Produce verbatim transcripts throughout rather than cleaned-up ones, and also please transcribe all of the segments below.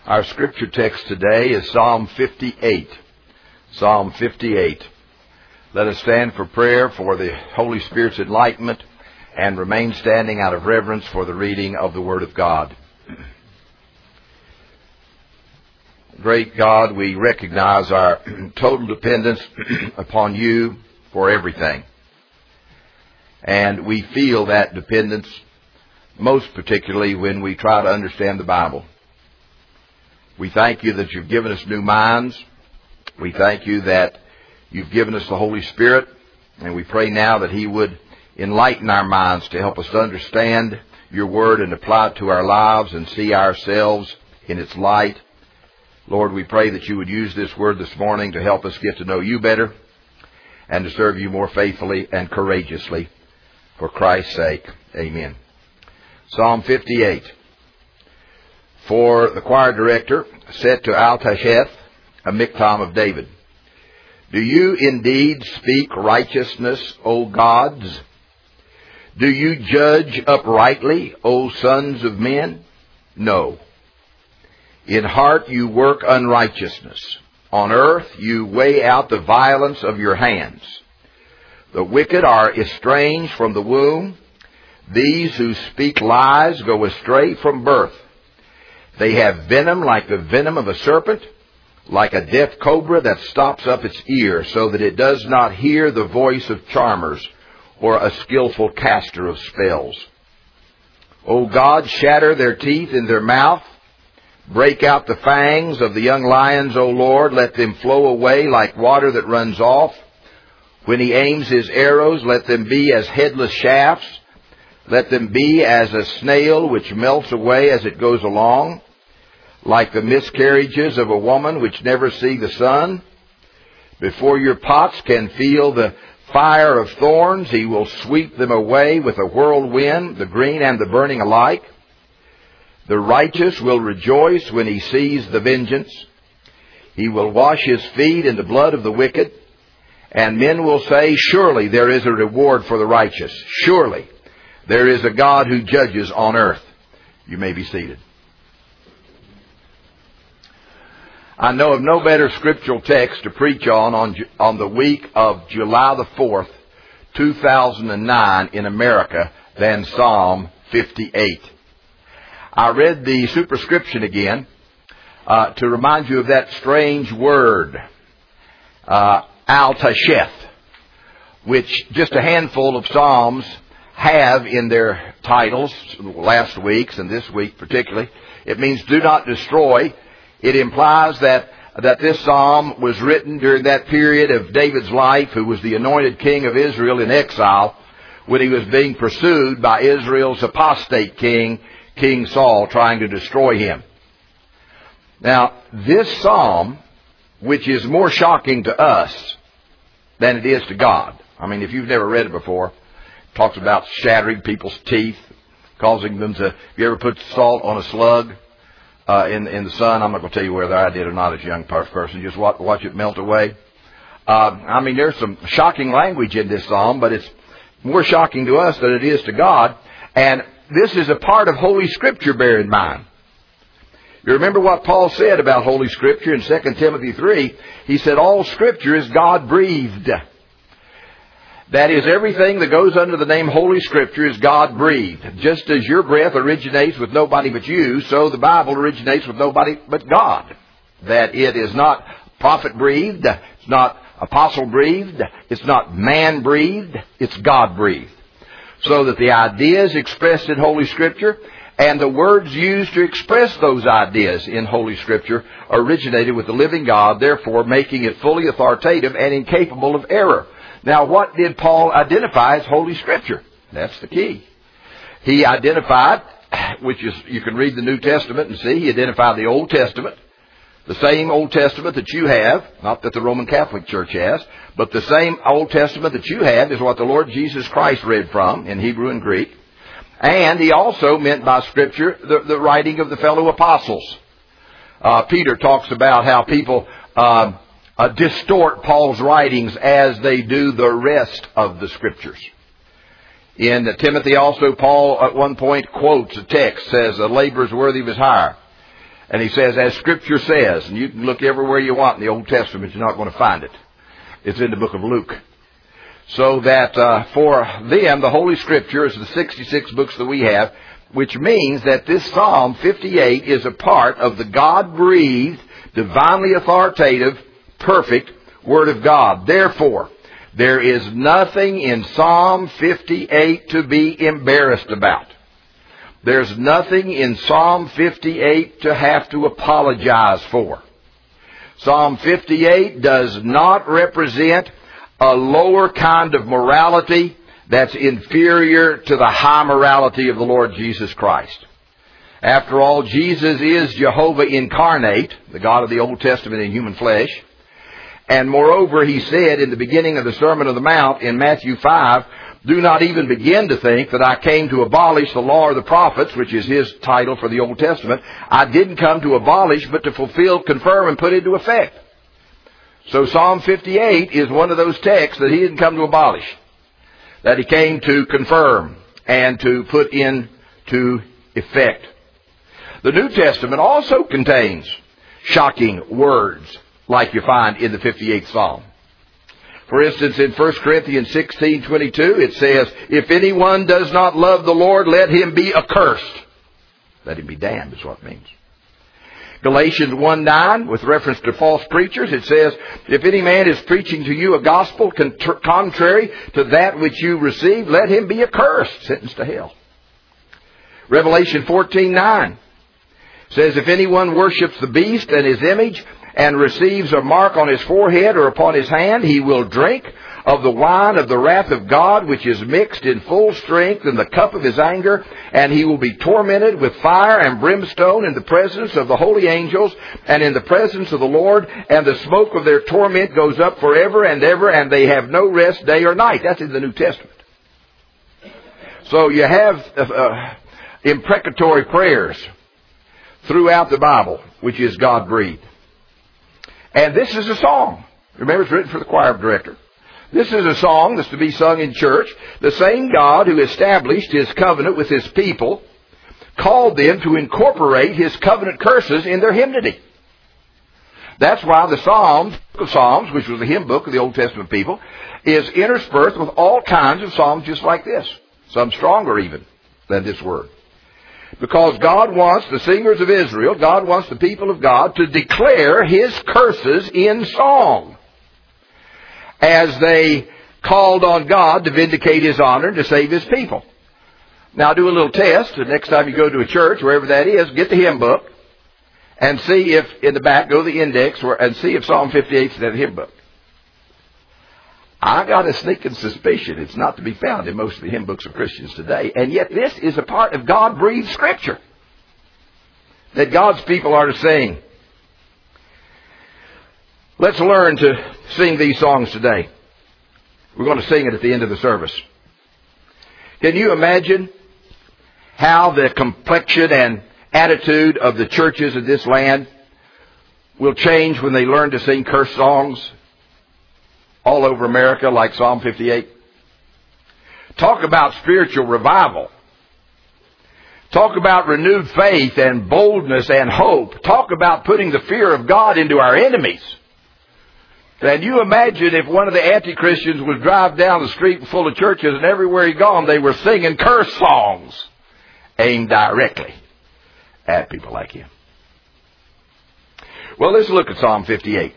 Our scripture text today is Psalm fifty-eight. Psalm fifty-eight. Let us stand for prayer for the Holy Spirit's enlightenment and remain standing out of reverence for the reading of the Word of God. Great God, we recognize our total dependence upon you for everything. And we feel that dependence most particularly when we try to understand the Bible. We thank you that you've given us new minds. We thank you that you've given us the Holy Spirit. And we pray now that He would enlighten our minds to help us to understand your Word and apply it to our lives and see ourselves in its light. Lord, we pray that you would use this Word this morning to help us get to know you better and to serve you more faithfully and courageously. For Christ's sake, amen. Psalm fifty-eight. For the choir director, set to Al-Tasheth, a miktam of David. Do you indeed speak righteousness, O gods? Do you judge uprightly, O sons of men? No. In heart you work unrighteousness. On earth you weigh out the violence of your hands. The wicked are estranged from the womb. These who speak lies go astray from birth. They have venom like the venom of a serpent, like a deaf cobra that stops up its ear so that it does not hear the voice of charmers or a skillful caster of spells. O God, shatter their teeth in their mouth. Break out the fangs of the young lions, O Lord. Let them flow away like water that runs off. When he aims his arrows, let them be as headless shafts. Let them be as a snail which melts away as it goes along, like the miscarriages of a woman which never see the sun. Before your pots can feel the fire of thorns, he will sweep them away with a whirlwind, the green and the burning alike. The righteous will rejoice when he sees the vengeance. He will wash his feet in the blood of the wicked. And men will say, surely there is a reward for the righteous. Surely there is a God who judges on earth. You may be seated. I know of no better scriptural text to preach on on, on the week of July the fourth, two thousand nine in America than Psalm fifty-eight. I read the superscription again uh, to remind you of that strange word, uh, Al-Tasheth, which just a handful of Psalms have in their titles, last week's and this week particularly. It means do not destroy. It implies that, that this psalm was written during that period of David's life, who was the anointed king of Israel in exile, when he was being pursued by Israel's apostate king, King Saul, trying to destroy him. Now, this psalm, which is more shocking to us than it is to God. I mean, if you've never read it before, talks about shattering people's teeth, causing them to... Have you ever put salt on a slug uh, in in the sun? I'm not going to tell you whether I did or not as a young person. Just watch, watch it melt away. Uh, I mean, there's some shocking language in this psalm, but it's more shocking to us than it is to God. And this is a part of Holy Scripture, bear in mind. You remember what Paul said about Holy Scripture in Second Timothy three. He said, all Scripture is God-breathed. That is, everything that goes under the name Holy Scripture is God-breathed. Just as your breath originates with nobody but you, so the Bible originates with nobody but God. That it is not prophet-breathed, it's not apostle-breathed, it's not man-breathed, it's God-breathed. So that the ideas expressed in Holy Scripture and the words used to express those ideas in Holy Scripture originated with the living God, therefore making it fully authoritative and incapable of error. Now, what did Paul identify as Holy Scripture? That's the key. He identified, which is, you can read the New Testament and see, he identified the Old Testament, the same Old Testament that you have, not that the Roman Catholic Church has, but the same Old Testament that you have is what the Lord Jesus Christ read from in Hebrew and Greek. And he also meant by Scripture the, the writing of the fellow apostles. Uh, Peter talks about how people uh, uh, distort Paul's writings as they do the rest of the Scriptures. In uh, Timothy also, Paul at one point quotes a text, says, a labor is worthy of his hire. And he says, as Scripture says, and you can look everywhere you want in the Old Testament, you're not going to find it. It's in the book of Luke. So that uh, for them, the Holy Scripture is the sixty-six books that we have, which means that this Psalm fifty-eight is a part of the God-breathed, divinely authoritative, perfect Word of God. Therefore, there is nothing in Psalm fifty-eight to be embarrassed about. There's nothing in Psalm fifty-eight to have to apologize for. Psalm fifty-eight does not represent a lower kind of morality that's inferior to the high morality of the Lord Jesus Christ. After all, Jesus is Jehovah incarnate, the God of the Old Testament in human flesh. And moreover, he said in the beginning of the Sermon on the Mount in Matthew five, do not even begin to think that I came to abolish the law or the prophets, which is his title for the Old Testament. I didn't come to abolish, but to fulfill, confirm, and put into effect. So Psalm fifty-eight is one of those texts that he didn't come to abolish, that he came to confirm and to put into effect. The New Testament also contains shocking words like you find in the fifty-eighth Psalm. For instance, in First Corinthians sixteen twenty-two, it says, if anyone does not love the Lord, let him be accursed. Let him be damned is what it means. Galatians one nine, with reference to false preachers, it says, if any man is preaching to you a gospel contrary to that which you received, let him be accursed, sentenced to hell. Revelation fourteen nine says, if anyone worships the beast and his image, and receives a mark on his forehead or upon his hand, he will drink of the wine of the wrath of God, which is mixed in full strength in the cup of his anger, and he will be tormented with fire and brimstone in the presence of the holy angels and in the presence of the Lord, and the smoke of their torment goes up forever and ever, and they have no rest day or night. That's in the New Testament. So you have uh, imprecatory prayers throughout the Bible, which is God-breathed. And this is a song. Remember, it's written for the choir director. This is a song that's to be sung in church. The same God who established His covenant with His people called them to incorporate His covenant curses in their hymnody. That's why the Psalms, book of Psalms, which was the hymn book of the Old Testament people, is interspersed with all kinds of psalms just like this. Some stronger even than this word. Because God wants the singers of Israel, God wants the people of God to declare His curses in song as they called on God to vindicate His honor and to save His people. Now do a little test. The next time you go to a church, wherever that is, get the hymn book and see if, in the back, go to the index and see if Psalm fifty-eight is in that hymn book. I got a sneaking suspicion it's not to be found in most of the hymn books of Christians today. And yet this is a part of God-breathed Scripture that God's people are to sing. Let's learn to sing these songs today. We're going to sing it at the end of the service. Can you imagine how the complexion and attitude of the churches of this land will change when they learn to sing curse songs all over America like Psalm fifty-eight? Talk about spiritual revival. Talk about renewed faith and boldness and hope. Talk about putting the fear of God into our enemies. Can you imagine if one of the anti-Christians would drive down the street full of churches and everywhere he gone they were singing curse songs aimed directly at people like him? Well, let's look at Psalm fifty-eight.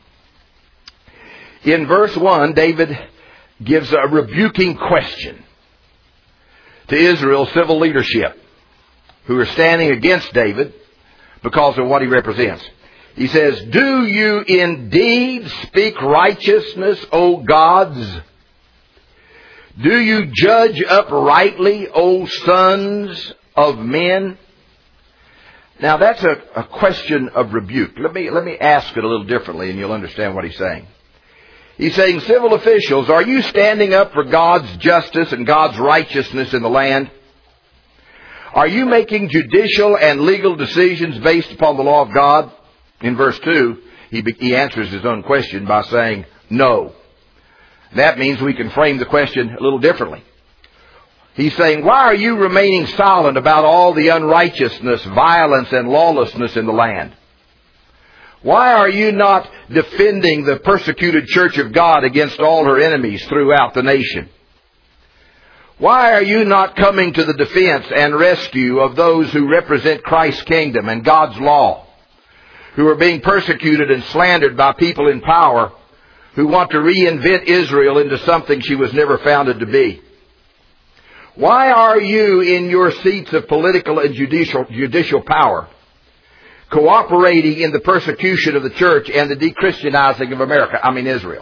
In verse one, David gives a rebuking question to Israel's civil leadership who are standing against David because of what he represents. He says, do you indeed speak righteousness, O gods? Do you judge uprightly, O sons of men? Now that's a, a question of rebuke. Let me, let me ask it a little differently and you'll understand what he's saying. He's saying, civil officials, are you standing up for God's justice and God's righteousness in the land? Are you making judicial and legal decisions based upon the law of God? In verse two, he, he answers his own question by saying, no. That means we can frame the question a little differently. He's saying, why are you remaining silent about all the unrighteousness, violence, and lawlessness in the land? Why are you not defending the persecuted church of God against all her enemies throughout the nation? Why are you not coming to the defense and rescue of those who represent Christ's kingdom and God's law, who are being persecuted and slandered by people in power who want to reinvent Israel into something she was never founded to be? Why are you in your seats of political and judicial, judicial power cooperating in the persecution of the church and the de-Christianizing of America, I mean Israel?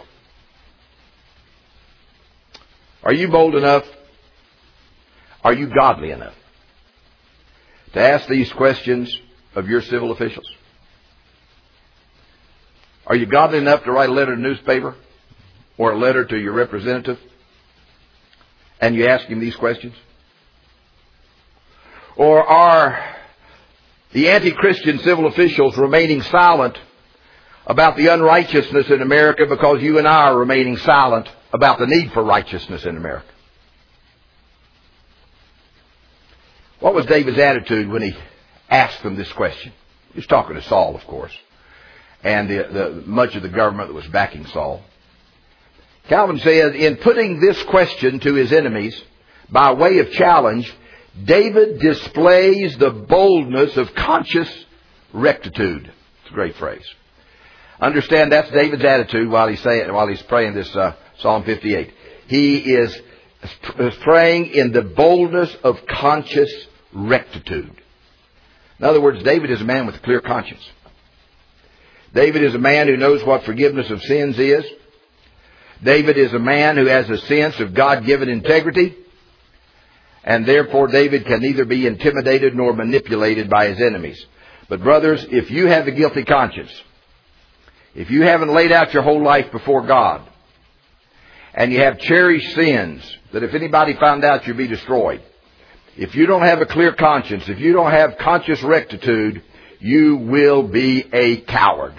Are you bold enough? Are you godly enough to ask these questions of your civil officials? Are you godly enough to write a letter to the newspaper or a letter to your representative and you ask him these questions? Or are the anti-Christian civil officials remaining silent about the unrighteousness in America because you and I are remaining silent about the need for righteousness in America? What was David's attitude when he asked them this question? He was talking to Saul, of course, and the, the, much of the government that was backing Saul. Calvin said, in putting this question to his enemies by way of challenge, David displays the boldness of conscious rectitude. It's a great phrase. Understand that's David's attitude while he's saying, while he's praying this uh, Psalm fifty-eight. He is, is praying in the boldness of conscious rectitude. In other words, David is a man with a clear conscience. David is a man who knows what forgiveness of sins is. David is a man who has a sense of God-given integrity. And therefore, David can neither be intimidated nor manipulated by his enemies. But brothers, if you have a guilty conscience, if you haven't laid out your whole life before God, and you have cherished sins that if anybody found out you'd be destroyed, if you don't have a clear conscience, if you don't have conscious rectitude, you will be a coward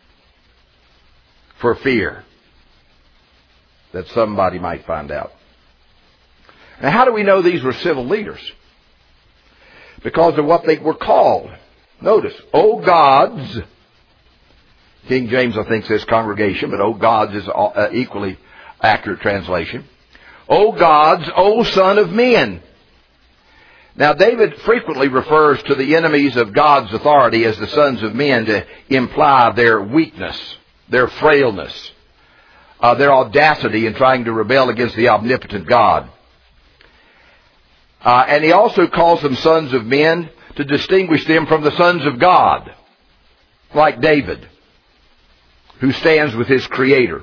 for fear that somebody might find out. Now, how do we know these were civil leaders? Because of what they were called. Notice, O gods. King James, I think, says congregation, but O gods is an equally accurate translation. O gods, O son of men. Now, David frequently refers to the enemies of God's authority as the sons of men to imply their weakness, their frailness, uh, their audacity in trying to rebel against the omnipotent God. Uh, and he also calls them sons of men to distinguish them from the sons of God, like David, who stands with his Creator.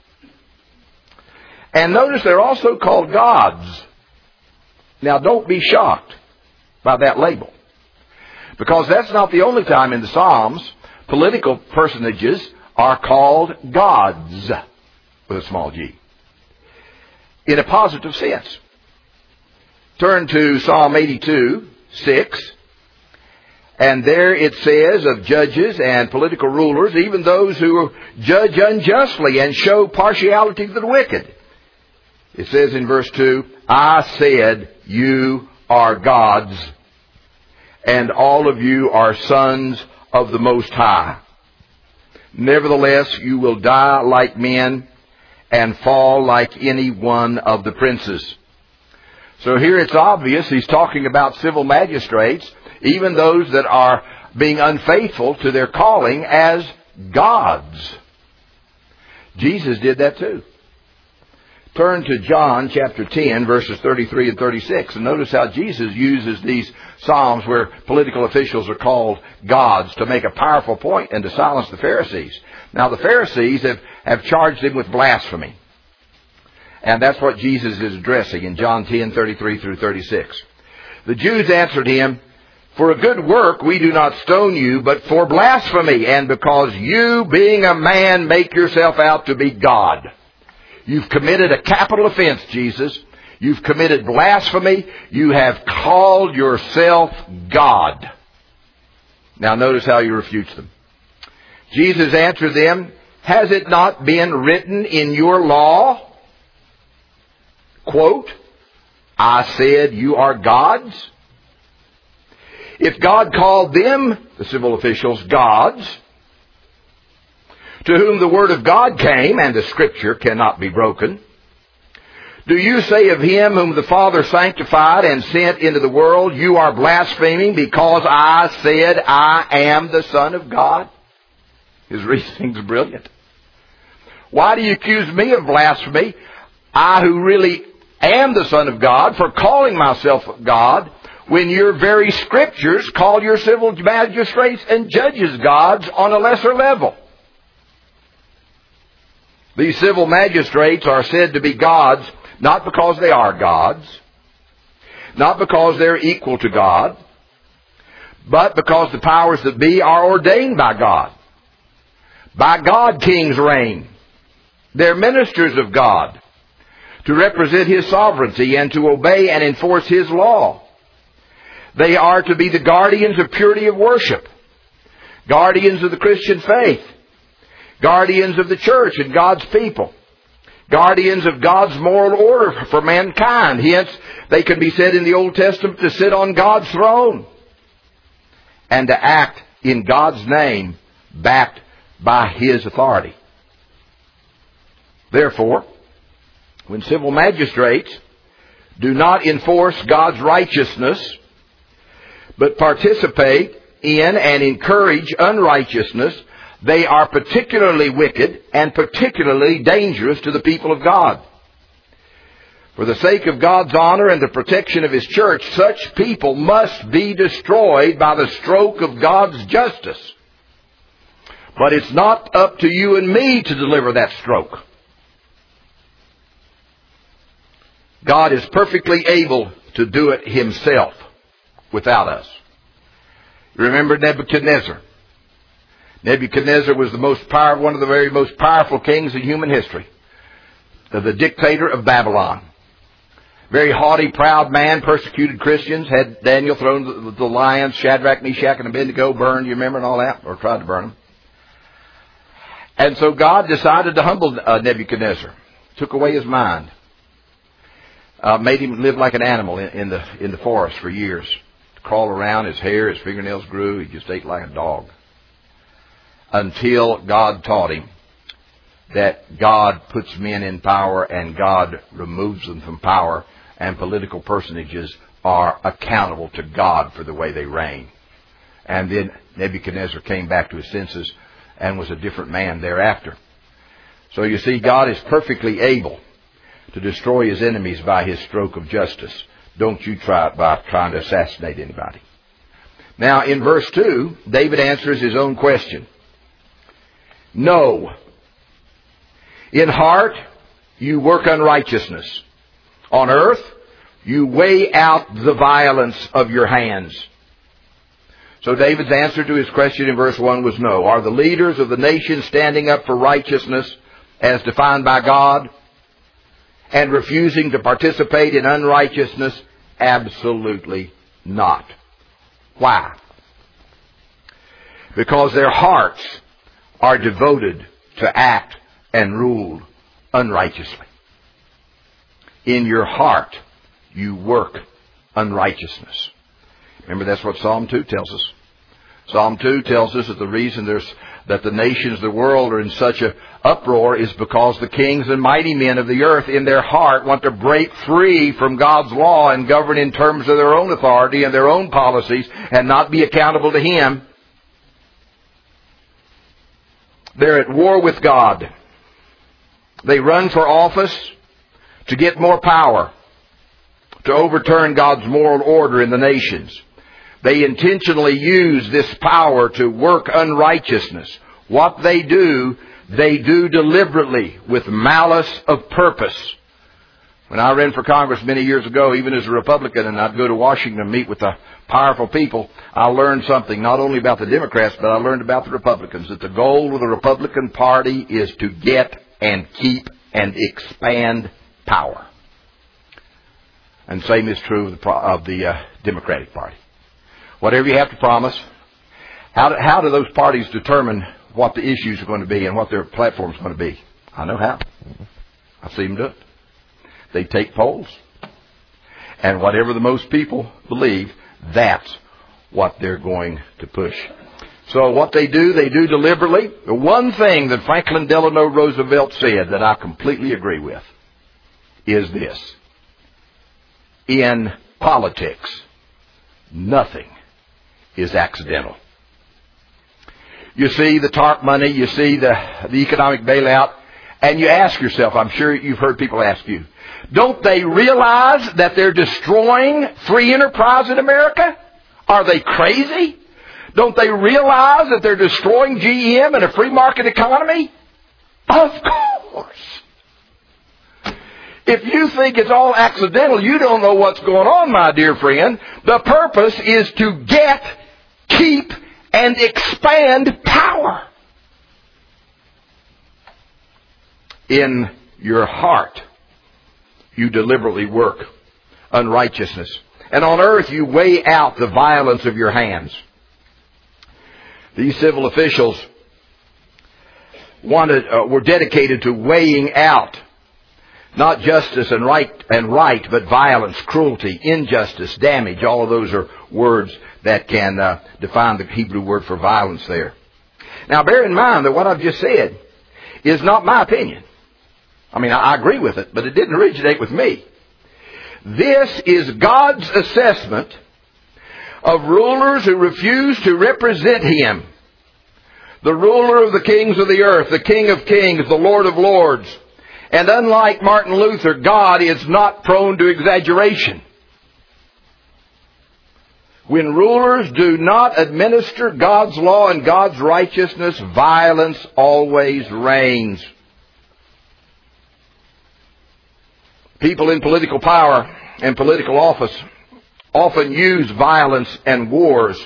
And notice they're also called gods. Now, don't be shocked by that label, because that's not the only time in the Psalms political personages are called gods, with a small g, in a positive sense. Turn to Psalm eighty-two, six, and there it says of judges and political rulers, even those who judge unjustly and show partiality to the wicked. It says in verse two, I said, you are gods, and all of you are sons of the Most High. Nevertheless, you will die like men and fall like any one of the princes. So here it's obvious he's talking about civil magistrates, even those that are being unfaithful to their calling as gods. Jesus did that too. Turn to John chapter ten, verses thirty-three and thirty-six, and notice how Jesus uses these psalms where political officials are called gods to make a powerful point and to silence the Pharisees. Now, the Pharisees have, have charged him with blasphemy. And that's what Jesus is addressing in John ten, thirty-three through thirty-six. The Jews answered him, for a good work we do not stone you, but for blasphemy, and because you, being a man, make yourself out to be God. You've committed a capital offense, Jesus. You've committed blasphemy. You have called yourself God. Now notice how he refutes them. Jesus answered them, has it not been written in your law, quote, I said, you are gods? If God called them, the civil officials, gods, to whom the word of God came, and the Scripture cannot be broken, do you say of him whom the Father sanctified and sent into the world, you are blaspheming because I said I am the Son of God? His reasoning's brilliant. Why do you accuse me of blasphemy, I who really am the Son of God, for calling myself God, when your very Scriptures call your civil magistrates and judges gods on a lesser level? These civil magistrates are said to be gods not because they are gods, not because they're equal to God, but because the powers that be are ordained by God. By God kings reign. They're ministers of God to represent His sovereignty and to obey and enforce His law. They are to be the guardians of purity of worship, guardians of the Christian faith, guardians of the church and God's people, guardians of God's moral order for mankind. Hence, they can be said in the Old Testament to sit on God's throne and to act in God's name, backed by His authority. Therefore, when civil magistrates do not enforce God's righteousness, but participate in and encourage unrighteousness, they are particularly wicked and particularly dangerous to the people of God. For the sake of God's honor and the protection of His church, such people must be destroyed by the stroke of God's justice. But it's not up to you and me to deliver that stroke. God is perfectly able to do it Himself without us. Remember Nebuchadnezzar. Nebuchadnezzar was the most powerful, one of the very most powerful kings in human history. The dictator of Babylon. Very haughty, proud man, persecuted Christians, had Daniel thrown to the lions, Shadrach, Meshach, and Abednego burned, you remember, and all that, or tried to burn them. And so God decided to humble uh, Nebuchadnezzar. Took away his mind. Uh, made him live like an animal in, in the in the forest for years. Crawl around, his hair, his fingernails grew, he just ate like a dog. Until God taught him that God puts men in power and God removes them from power, and political personages are accountable to God for the way they reign. And then Nebuchadnezzar came back to his senses and was a different man thereafter. So you see, God is perfectly able to destroy His enemies by His stroke of justice. Don't you try it by trying to assassinate anybody. Now, in verse two, David answers his own question. No. In heart, you work unrighteousness. On earth, you weigh out the violence of your hands. So David's answer to his question in verse one was no. Are the leaders of the nation standing up for righteousness as defined by God and refusing to participate in unrighteousness? Absolutely not. Why? Because their hearts are devoted to act and rule unrighteously. In your heart, you work unrighteousness. Remember, that's what Psalm two tells us. Psalm two tells us that the reason there's that the nations of the world are in such a uproar is because the kings and mighty men of the earth in their heart want to break free from God's law and govern in terms of their own authority and their own policies and not be accountable to Him. They're at war with God. They run for office to get more power, to overturn God's moral order in the nations. They intentionally use this power to work unrighteousness. What they do, they do deliberately with malice of purpose. When I ran for Congress many years ago, even as a Republican, and I'd go to Washington and meet with the powerful people, I learned something not only about the Democrats, but I learned about the Republicans, that the goal of the Republican Party is to get and keep and expand power. And same is true of the, of the uh, Democratic Party. Whatever you have to promise, how do, how do those parties determine what the issues are going to be and what their platform is going to be? I know how. I see them do it. They take polls. And whatever the most people believe, that's what they're going to push. So what they do, they do deliberately. The one thing that Franklin Delano Roosevelt said that I completely agree with is this. In politics, nothing is accidental. You see the TARP money, you see the, the economic bailout, and you ask yourself, I'm sure you've heard people ask you, don't they realize that they're destroying free enterprise in America? Are they crazy? Don't they realize that they're destroying G M and a free market economy? Of course. If you think it's all accidental, you don't know what's going on, my dear friend. The purpose is to get, keep, and expand power. In your heart, you deliberately work unrighteousness. And on earth, you weigh out the violence of your hands. These civil officials wanted, uh, were dedicated to weighing out not justice and right, and right, but violence, cruelty, injustice, damage. All of those are words that can uh, define the Hebrew word for violence there. Now, bear in mind that what I've just said is not my opinion. I mean, I agree with it, but it didn't originate with me. This is God's assessment of rulers who refuse to represent Him. The ruler of the kings of the earth, the King of kings, the Lord of lords. And unlike Martin Luther, God is not prone to exaggeration. When rulers do not administer God's law and God's righteousness, violence always reigns. People in political power and political office often use violence and wars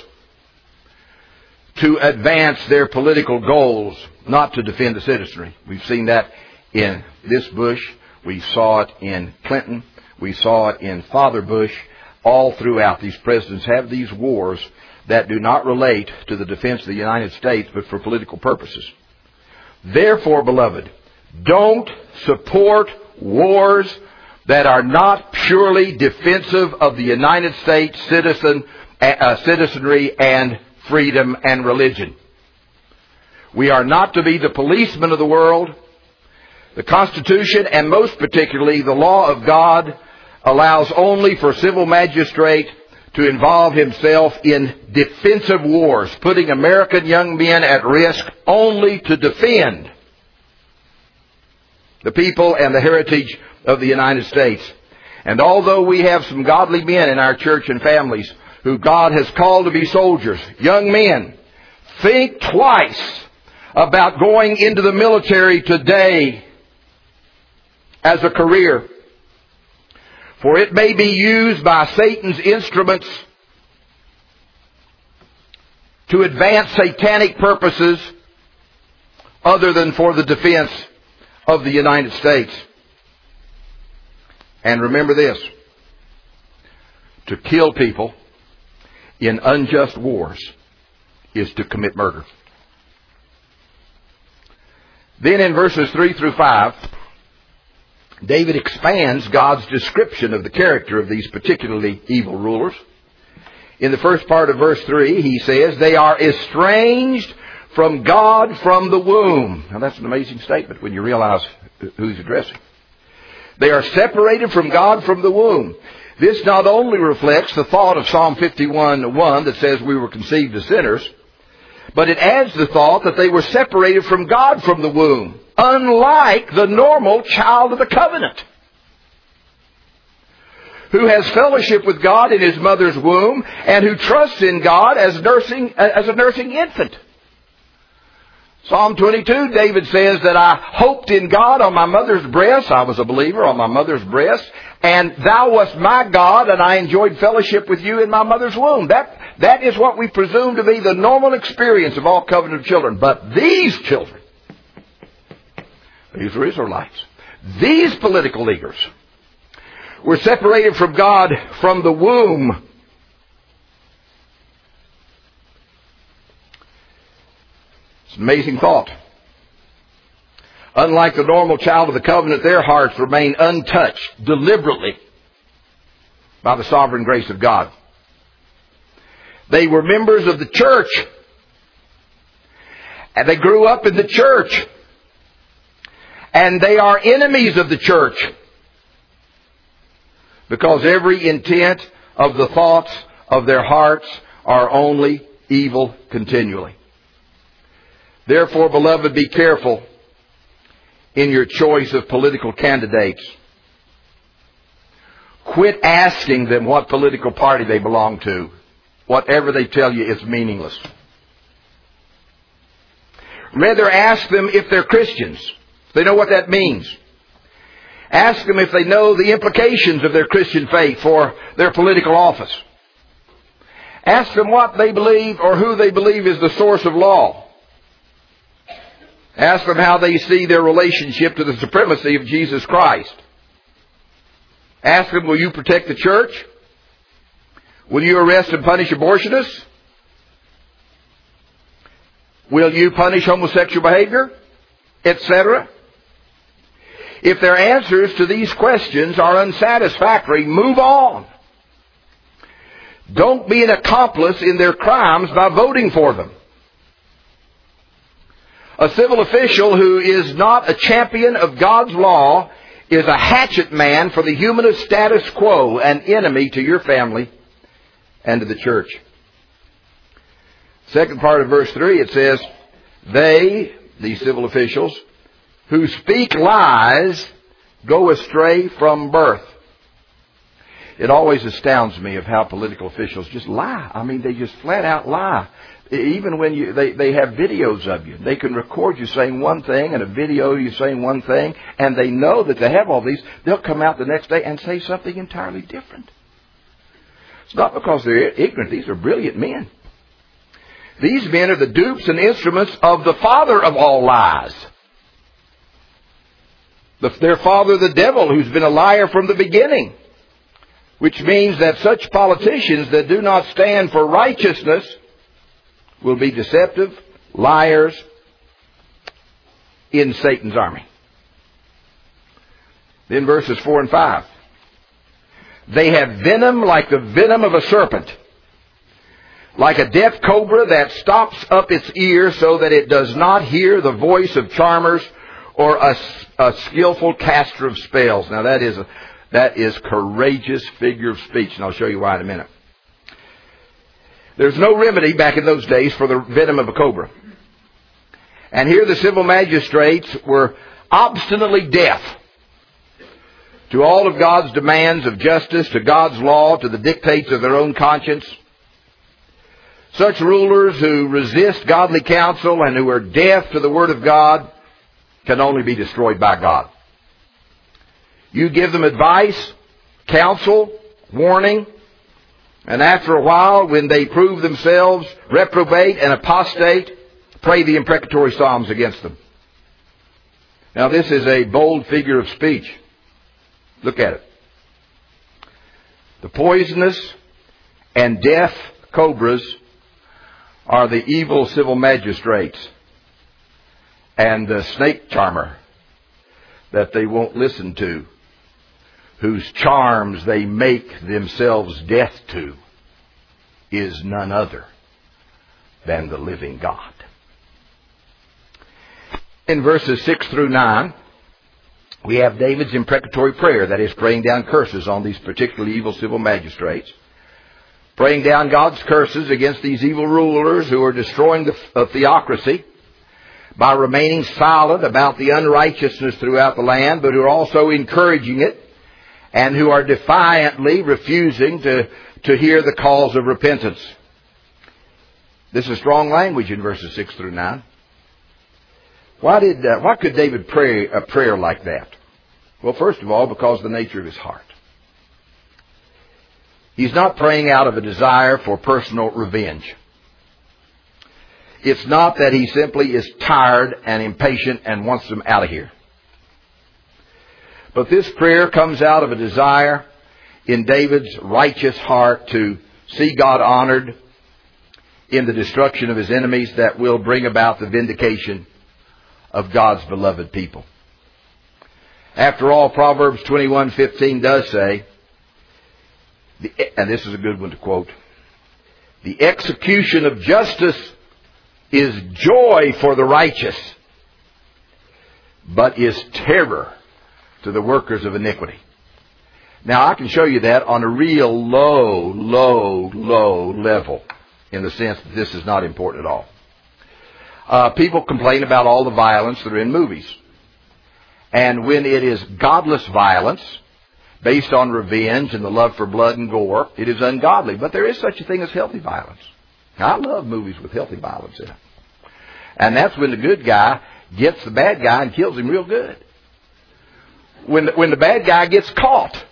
to advance their political goals, not to defend the citizenry. We've seen that in this Bush. We saw it in Clinton. We saw it in Father Bush. All throughout, these presidents have these wars that do not relate to the defense of the United States, but for political purposes. Therefore, beloved, don't support wars that are not purely defensive of the United States citizen, uh, citizenry and freedom and religion. We are not to be the policemen of the world. The Constitution, and most particularly the law of God, allows only for civil magistrate to involve himself in defensive wars, putting American young men at risk only to defend the people and the heritage of the United States. And although we have some godly men in our church and families who God has called to be soldiers, young men, think twice about going into the military today as a career. For it may be used by Satan's instruments to advance satanic purposes other than for the defense of the United States. And remember this: to kill people in unjust wars is to commit murder. Then in verses three through five, David expands God's description of the character of these particularly evil rulers. In the first part of verse three, he says, they are estranged from God from the womb. Now that's an amazing statement when you realize who he's addressing. They are separated from God from the womb. This not only reflects the thought of Psalm fifty-one one that says we were conceived as sinners, but it adds the thought that they were separated from God from the womb, unlike the normal child of the covenant, who has fellowship with God in his mother's womb and who trusts in God as nursing as a nursing infant. Psalm twenty-two, David says that I hoped in God on my mother's breast. I was a believer on my mother's breast. And thou wast my God, and I enjoyed fellowship with you in my mother's womb. That, that is what we presume to be the normal experience of all covenant children. But these children, these are Israelites, these political leaders, were separated from God from the womb. It's an amazing thought. Unlike the normal child of the covenant, their hearts remain untouched deliberately by the sovereign grace of God. They were members of the church. And they grew up in the church. And they are enemies of the church. Because every intent of the thoughts of their hearts are only evil continually. Therefore, beloved, be careful in your choice of political candidates. Quit asking them what political party they belong to. Whatever they tell you is meaningless. Rather, ask them if they're Christians. If they know what that means. Ask them if they know the implications of their Christian faith for their political office. Ask them what they believe or who they believe is the source of law. Ask them how they see their relationship to the supremacy of Jesus Christ. Ask them, will you protect the church? Will you arrest and punish abortionists? Will you punish homosexual behavior? Etc. If their answers to these questions are unsatisfactory, move on. Don't be an accomplice in their crimes by voting for them. A civil official who is not a champion of God's law is a hatchet man for the humanist status quo, an enemy to your family and to the church. Second part of verse three, it says, they, these civil officials, who speak lies, go astray from birth. It always astounds me of how political officials just lie. I mean, they just flat out lie. Even when you, they, they have videos of you. They can record you saying one thing and a video of you saying one thing, and they know that they have all these. They'll come out the next day and say something entirely different. It's not because they're ignorant. These are brilliant men. These men are the dupes and instruments of the father of all lies. The, their father, the devil, who's been a liar from the beginning. Which means that such politicians that do not stand for righteousness will be deceptive, liars in Satan's army. Then verses four and five. They have venom like the venom of a serpent, like a deaf cobra that stops up its ear so that it does not hear the voice of charmers or a, a skillful caster of spells. Now that is a, that is courageous figure of speech, and I'll show you why in a minute. There's no remedy back in those days for the venom of a cobra. And here the civil magistrates were obstinately deaf to all of God's demands of justice, to God's law, to the dictates of their own conscience. Such rulers who resist godly counsel and who are deaf to the Word of God can only be destroyed by God. You give them advice, counsel, warning, and after a while, when they prove themselves reprobate and apostate, pray the imprecatory psalms against them. Now this is a bold figure of speech. Look at it. The poisonous and deaf cobras are the evil civil magistrates and the snake charmer that they won't listen to, whose charms they make themselves deaf to, is none other than the living God. In verses six through nine, we have David's imprecatory prayer, that is, praying down curses on these particularly evil civil magistrates, praying down God's curses against these evil rulers who are destroying the uh, theocracy by remaining silent about the unrighteousness throughout the land, but who are also encouraging it, and who are defiantly refusing to, to hear the calls of repentance. This is strong language in verses six through nine. Why did uh, why could David pray a prayer like that? Well, first of all, because of the nature of his heart. He's not praying out of a desire for personal revenge. It's not that he simply is tired and impatient and wants them out of here. But this prayer comes out of a desire in David's righteous heart to see God honored in the destruction of his enemies that will bring about the vindication of God's beloved people. After all, Proverbs twenty-one fifteen does say The, and this is a good one to quote. The execution of justice is joy for the righteous, but is terror to the workers of iniquity. Now, I can show you that on a real low, low, low level, in the sense that this is not important at all. Uh, people complain about all the violence that are in movies. And when it is godless violence, based on revenge and the love for blood and gore, it is ungodly. But there is such a thing as healthy violence. Now, I love movies with healthy violence in it. And that's when the good guy gets the bad guy and kills him real good. When the, when the bad guy gets caught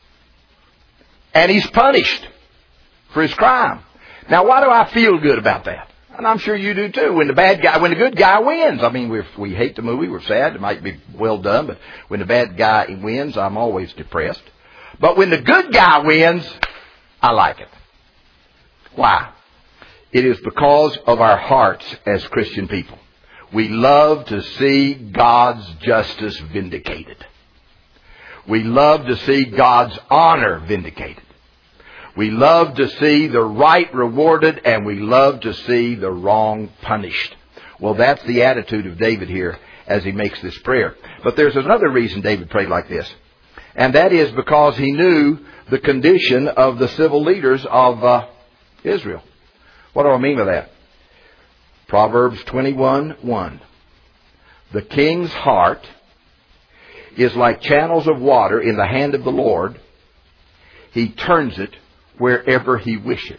and he's punished for his crime. Now, why do I feel good about that? And I'm sure you do too. When the bad guy, when the good guy wins, I mean, we're, we hate the movie, we're sad, it might be well done, but when the bad guy wins, I'm always depressed. But when the good guy wins, I like it. Why? It is because of our hearts as Christian people. We love to see God's justice vindicated. We love to see God's honor vindicated. We love to see the right rewarded, and we love to see the wrong punished. Well, that's the attitude of David here as he makes this prayer. But there's another reason David prayed like this. And that is because he knew the condition of the civil leaders of uh, Israel. What do I mean by that? Proverbs twenty-one one. The king's heart is like channels of water in the hand of the Lord. He turns it wherever he wishes.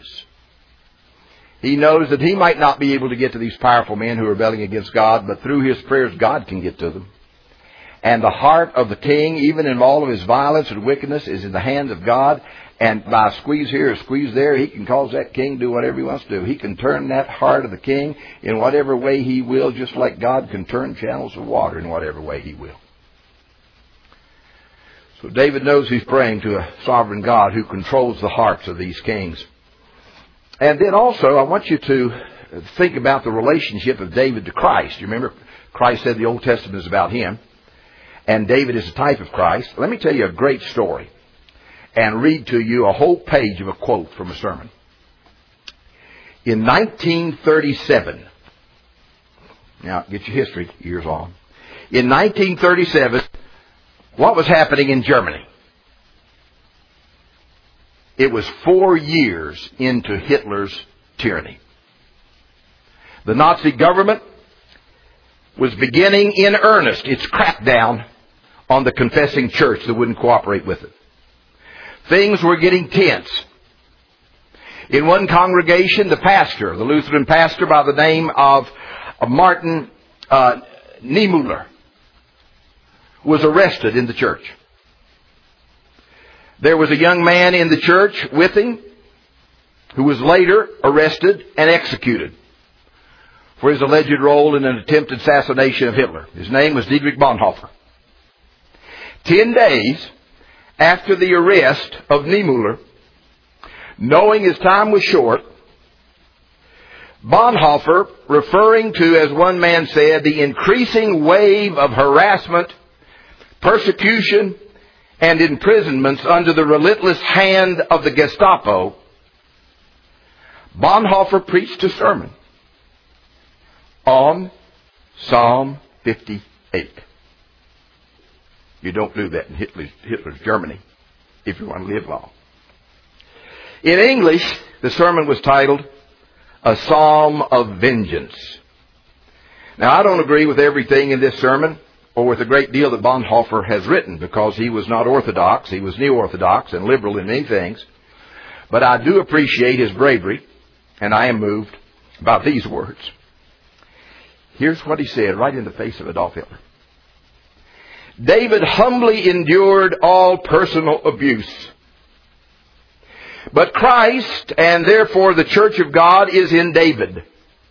He knows that he might not be able to get to these powerful men who are rebelling against God, but through his prayers, God can get to them. And the heart of the king, even in all of his violence and wickedness, is in the hands of God. And by a squeeze here or squeeze there, he can cause that king to do whatever he wants to do. He can turn that heart of the king in whatever way he will, just like God can turn channels of water in whatever way he will. So David knows he's praying to a sovereign God who controls the hearts of these kings. And then also, I want you to think about the relationship of David to Christ. You remember, Christ said the Old Testament is about him, and David is a type of Christ. Let me tell you a great story and read to you a whole page of a quote from a sermon. In nineteen thirty-seven, now get your history years on. In nineteen thirty-seven, what was happening in Germany? It was four years into Hitler's tyranny. The Nazi government was beginning in earnest its crackdown on the confessing church that wouldn't cooperate with it. Things were getting tense. In one congregation, the pastor, the Lutheran pastor by the name of Martin uh, Niemöller, was arrested in the church. There was a young man in the church with him who was later arrested and executed for his alleged role in an attempted assassination of Hitler. His name was Dietrich Bonhoeffer. Ten days after the arrest of Niemöller, knowing his time was short, Bonhoeffer, referring to, as one man said, the increasing wave of harassment, persecution, and imprisonments under the relentless hand of the Gestapo, Bonhoeffer preached a sermon on Psalm fifty-eight. You don't do that in Hitler's, Hitler's Germany if you want to live long. In English, the sermon was titled, A Psalm of Vengeance. Now, I don't agree with everything in this sermon, or with a great deal that Bonhoeffer has written, because he was not orthodox, he was neo-orthodox and liberal in many things. But I do appreciate his bravery, and I am moved about these words. Here's what he said right in the face of Adolf Hitler. David humbly endured all personal abuse. But Christ, and therefore the church of God, is in David.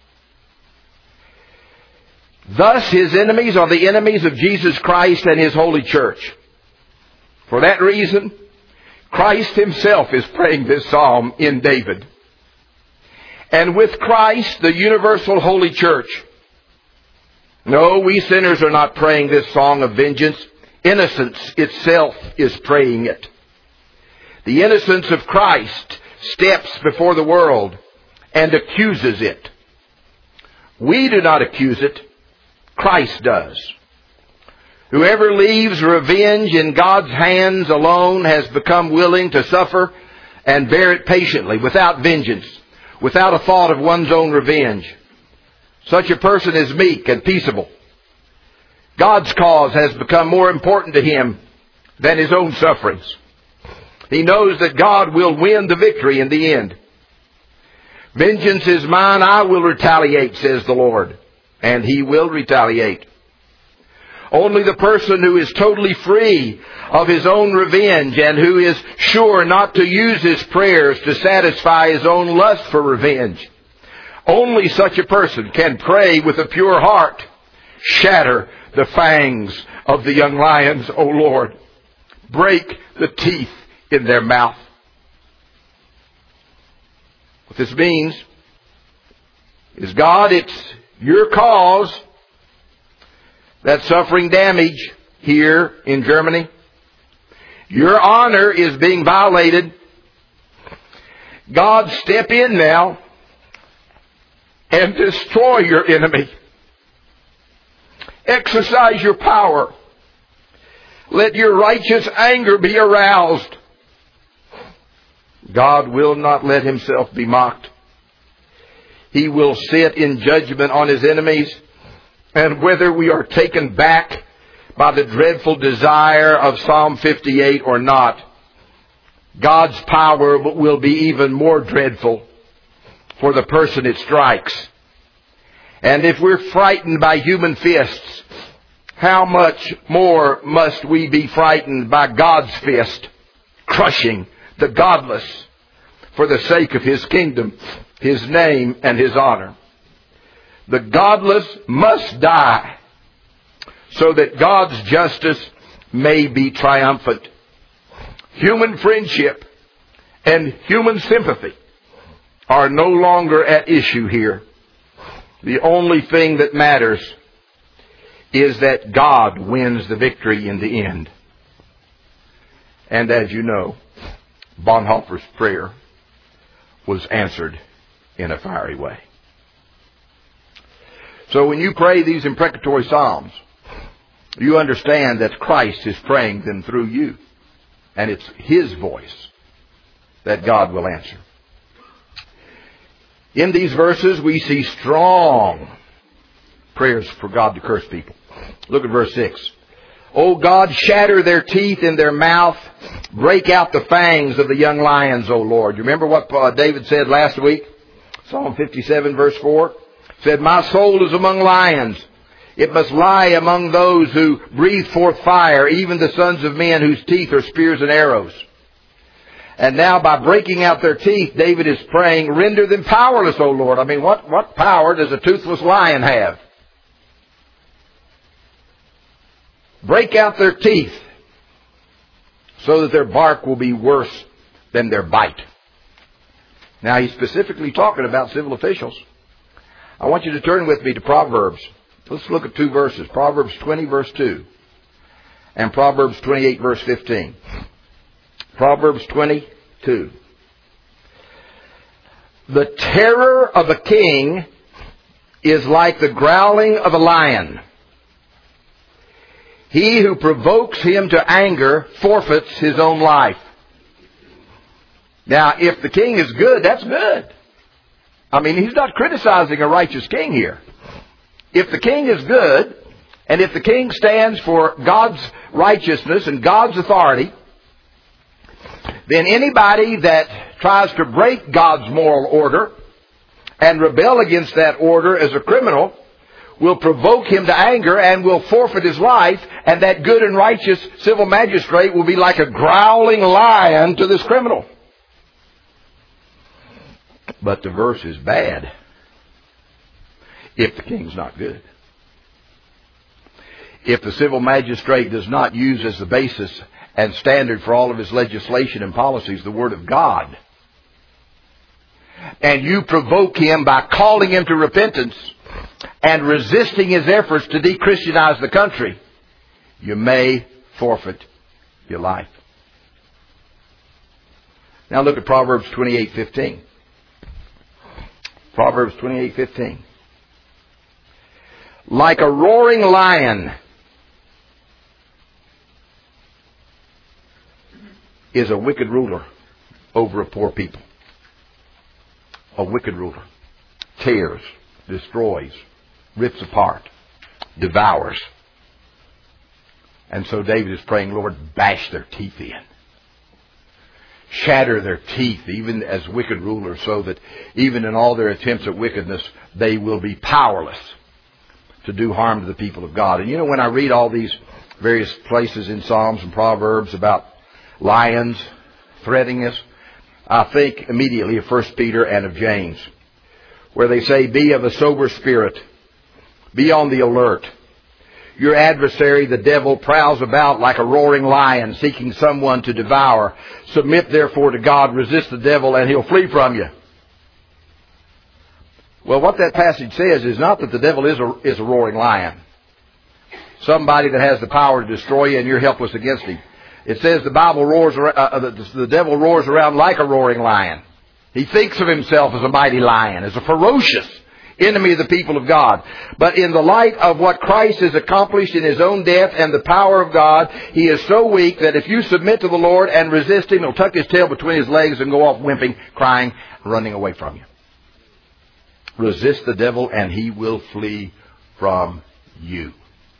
Thus his enemies are the enemies of Jesus Christ and his holy church. For that reason, Christ himself is praying this psalm in David. And with Christ, the universal holy church. No, we sinners are not praying this song of vengeance. Innocence itself is praying it. The innocence of Christ steps before the world and accuses it. We do not accuse it. Christ does. Whoever leaves revenge in God's hands alone has become willing to suffer and bear it patiently, without vengeance, without a thought of one's own revenge. Such a person is meek and peaceable. God's cause has become more important to him than his own sufferings. He knows that God will win the victory in the end. Vengeance is mine, I will retaliate, says the Lord. And He will retaliate. Only the person who is totally free of his own revenge and who is sure not to use his prayers to satisfy his own lust for revenge, only such a person can pray with a pure heart, shatter the fangs of the young lions, O Lord. Break the teeth in their mouth. What this means is, God, it's your cause that's suffering damage here in Germany. Your honor is being violated. God, step in now and destroy your enemy. Exercise your power. Let your righteous anger be aroused. God will not let Himself be mocked. He will sit in judgment on His enemies. And whether we are taken back by the dreadful desire of Psalm fifty-eight or not, God's power will be even more dreadful for the person it strikes. And if we're frightened by human fists, how much more must we be frightened by God's fist, crushing the godless for the sake of His kingdom, His name, and His honor. The godless must die so that God's justice may be triumphant. Human friendship and human sympathy are no longer at issue here. The only thing that matters is that God wins the victory in the end. And as you know, Bonhoeffer's prayer was answered in a fiery way. So when you pray these imprecatory psalms, you understand that Christ is praying them through you. And it's His voice that God will answer. In these verses, we see strong prayers for God to curse people. Look at verse six. O God, shatter their teeth in their mouth. Break out the fangs of the young lions, O Lord. You remember what uh, David said last week? Psalm fifty-seven, verse four. Said, my soul is among lions. It must lie among those who breathe forth fire, even the sons of men whose teeth are spears and arrows. And now by breaking out their teeth, David is praying, render them powerless, O Lord. I mean, what, what power does a toothless lion have? Break out their teeth so that their bark will be worse than their bite. Now, he's specifically talking about civil officials. I want you to turn with me to Proverbs. Let's look at two verses. Proverbs twenty, verse two. And Proverbs twenty-eight, verse fifteen. Proverbs twenty-two. The terror of a king is like the growling of a lion. He who provokes him to anger forfeits his own life. Now, if the king is good, that's good. I mean, he's not criticizing a righteous king here. If the king is good, and if the king stands for God's righteousness and God's authority, then anybody that tries to break God's moral order and rebel against that order as a criminal will provoke him to anger and will forfeit his life, and that good and righteous civil magistrate will be like a growling lion to this criminal. But the verse is bad if the king's not good. If the civil magistrate does not use as the basis and standard for all of his legislation and policies the Word of God, and you provoke him by calling him to repentance and resisting his efforts to de-Christianize the country, you may forfeit your life. Now look at Proverbs twenty-eight fifteen. Proverbs twenty-eight fifteen. Like a roaring lion is a wicked ruler over a poor people. A wicked ruler. Tears, destroys, rips apart, devours. And so David is praying, Lord, bash their teeth in. Shatter their teeth, even as wicked rulers, so that even in all their attempts at wickedness, they will be powerless to do harm to the people of God. And you know, when I read all these various places in Psalms and Proverbs about lions threatening us, I think immediately of First Peter and of James, where they say, be of a sober spirit, be on the alert. Your adversary, the devil, prowls about like a roaring lion, seeking someone to devour. Submit therefore to God, resist the devil, and he'll flee from you. Well, what that passage says is not that the devil is a, is a roaring lion, somebody that has the power to destroy you and you're helpless against him. It says the Bible roars, uh, the, the devil roars around like a roaring lion. He thinks of himself as a mighty lion, as a ferocious enemy of the people of God. But in the light of what Christ has accomplished in His own death and the power of God, He is so weak that if you submit to the Lord and resist Him, He'll tuck His tail between His legs and go off whimpering, crying, running away from you. Resist the devil and he will flee from you.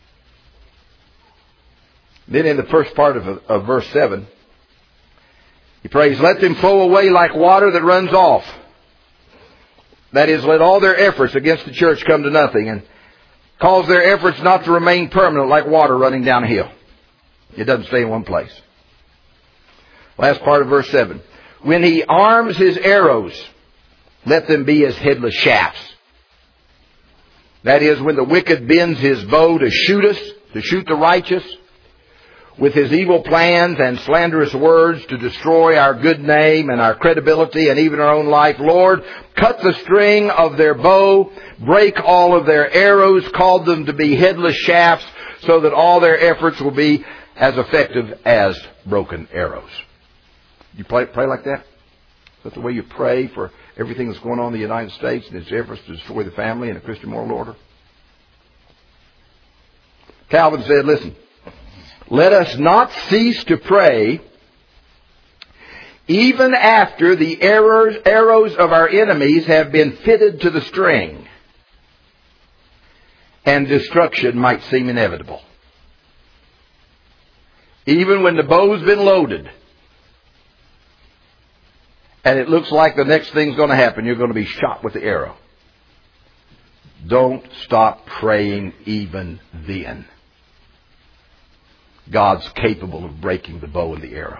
Then in the first part of, of verse seven, he prays, let them flow away like water that runs off. That is, let all their efforts against the church come to nothing, and cause their efforts not to remain permanent like water running down a hill. It doesn't stay in one place. Last part of verse seven. When he arms his arrows, let them be as headless shafts. That is, when the wicked bends his bow to shoot us, to shoot the righteous, with his evil plans and slanderous words to destroy our good name and our credibility and even our own life. Lord, cut the string of their bow, break all of their arrows, cause them to be headless shafts, so that all their efforts will be as effective as broken arrows. You pray, pray like that? Is that the way you pray for everything that's going on in the United States and its efforts to destroy the family and a Christian moral order? Calvin said, listen, let us not cease to pray even after the arrows, arrows of our enemies have been fitted to the string and destruction might seem inevitable. Even when the bow's been loaded and it looks like the next thing's going to happen, you're going to be shot with the arrow. Don't stop praying even then. God's capable of breaking the bow and the arrow.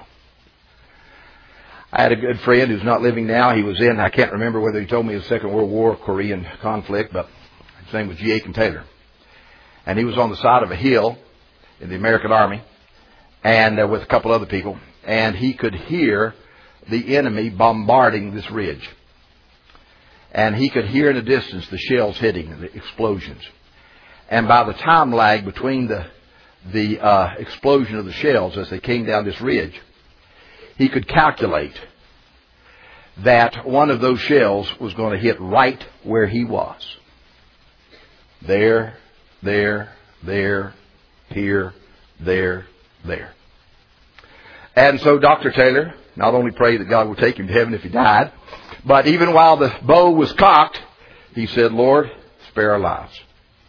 I had a good friend who's not living now. He was in, I can't remember whether he told me the Second World War, Korean conflict, but his name was G. Aiken Taylor. And he was on the side of a hill in the American Army, and uh, with a couple other people, and he could hear the enemy bombarding this ridge. And he could hear in the distance the shells hitting, the explosions. And by the time lag between the the uh, explosion of the shells as they came down this ridge, he could calculate that one of those shells was going to hit right where he was. There, there, there, here, there, there. And so Doctor Taylor not only prayed that God would take him to heaven if he died, but even while the bow was cocked, he said, Lord, spare our lives.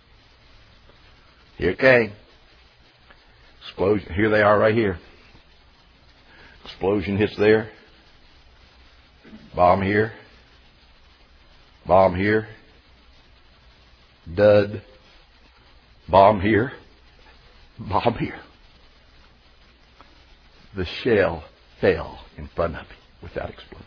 Here it came. Explosion. Here they are right here. Explosion hits there. Bomb here. Bomb here. Dud. Bomb here. Bomb here. The shell fell in front of him without exploding.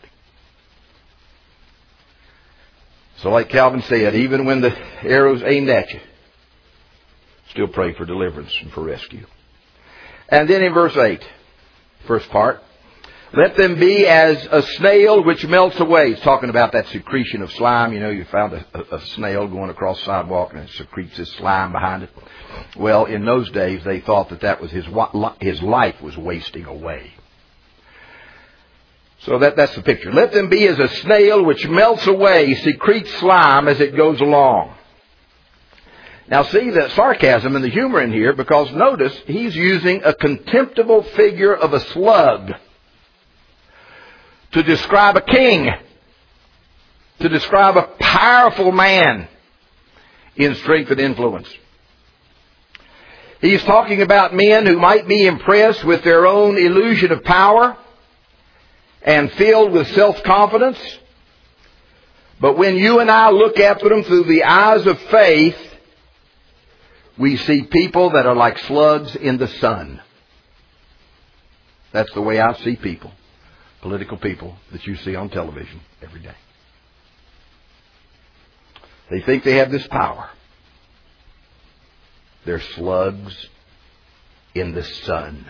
So like Calvin said, even when the arrow's aimed at you, still pray for deliverance and for rescue. And then in verse eight, first part, let them be as a snail which melts away. It's talking about that secretion of slime. You know, you found a, a, a snail going across the sidewalk and it secretes this slime behind it. Well, in those days, they thought that that was his, his life was wasting away. So that, that's the picture. Let them be as a snail which melts away, secretes slime as it goes along. Now see the sarcasm and the humor in here, because notice he's using a contemptible figure of a slug to describe a king, to describe a powerful man in strength and influence. He's talking about men who might be impressed with their own illusion of power and filled with self-confidence. But when you and I look at them through the eyes of faith, we see people that are like slugs in the sun. That's the way I see people, political people that you see on television every day. They think they have this power. They're slugs in the sun.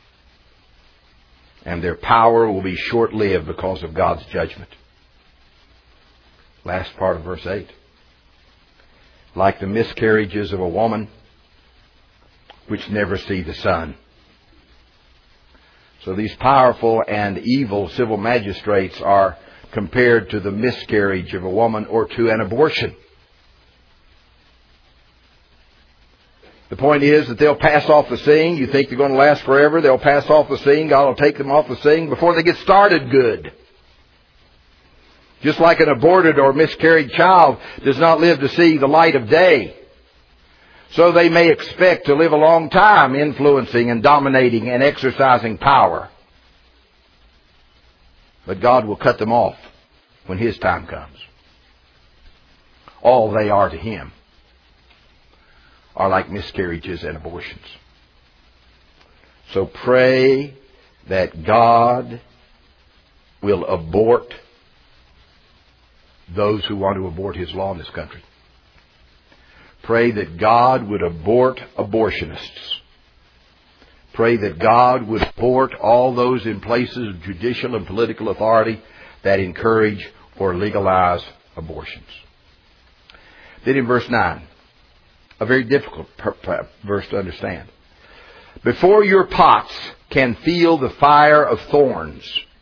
And their power will be short-lived because of God's judgment. Last part of verse eight. Like the miscarriages of a woman which never see the sun. So these powerful and evil civil magistrates are compared to the miscarriage of a woman or to an abortion. The point is that they'll pass off the scene. You think they're going to last forever. They'll pass off the scene. God will take them off the scene before they get started good. Just like an aborted or miscarried child does not live to see the light of day. So they may expect to live a long time influencing and dominating and exercising power. But God will cut them off when His time comes. All they are to Him are like miscarriages and abortions. So pray that God will abort those who want to abort His law in this country. Pray that God would abort abortionists. Pray that God would abort all those in places of judicial and political authority that encourage or legalize abortions. Then in verse nine, a very difficult verse to understand. Before your pots can feel the fire of thorns,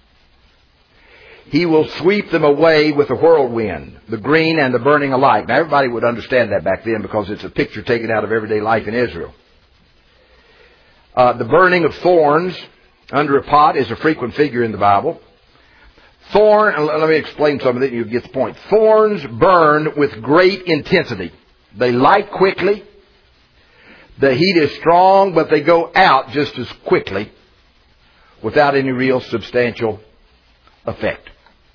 He will sweep them away with a whirlwind, the green and the burning alike. Now everybody would understand that back then because it's a picture taken out of everyday life in Israel. Uh, the burning of thorns under a pot is a frequent figure in the Bible. Thorn, let me explain some of it and you'll get the point. Thorns burn with great intensity. They light quickly. The heat is strong, but they go out just as quickly without any real substantial effect.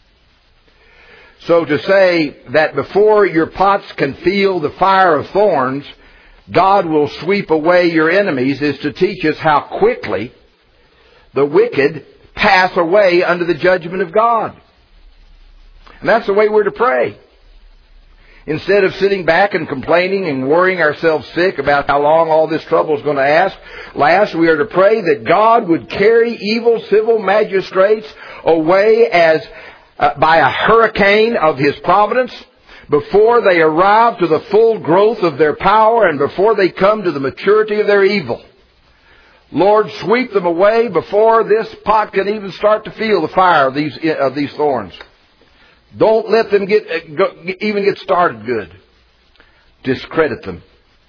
So to say that before your pots can feel the fire of thorns, God will sweep away your enemies is to teach us how quickly the wicked pass away under the judgment of God. And that's the way we're to pray. Instead of sitting back and complaining and worrying ourselves sick about how long all this trouble is going to last, last, we are to pray that God would carry evil civil magistrates away as uh, by a hurricane of His providence before they arrive to the full growth of their power and before they come to the maturity of their evil. Lord, sweep them away before this pot can even start to feel the fire of these of these thorns. Don't let them get go, even get started good. Discredit them.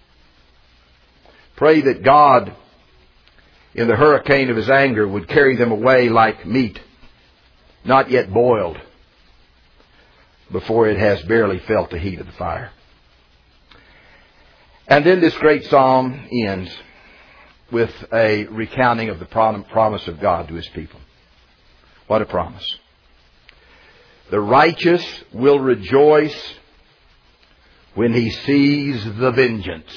Pray that God, in the hurricane of His anger, would carry them away like meat, not yet boiled, before it has barely felt the heat of the fire. And then this great psalm ends with a recounting of the promise of God to His people. What a promise. The righteous will rejoice when he sees the vengeance.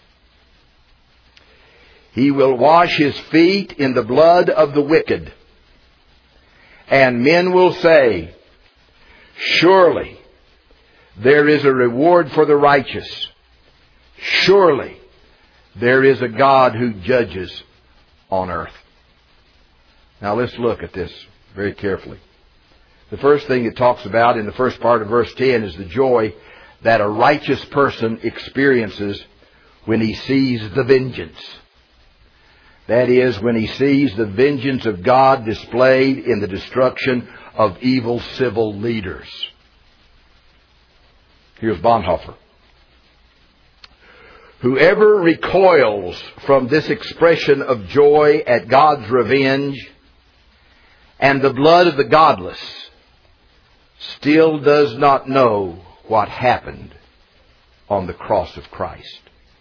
He will wash his feet in the blood of the wicked. And men will say, surely there is a reward for the righteous. Surely there is a God who judges on earth. Now let's look at this very carefully. The first thing it talks about in the first part of verse ten is the joy that a righteous person experiences when he sees the vengeance. That is, when he sees the vengeance of God displayed in the destruction of evil civil leaders. Here's Bonhoeffer. Whoever recoils from this expression of joy at God's revenge and the blood of the godless still does not know what happened on the cross of Christ.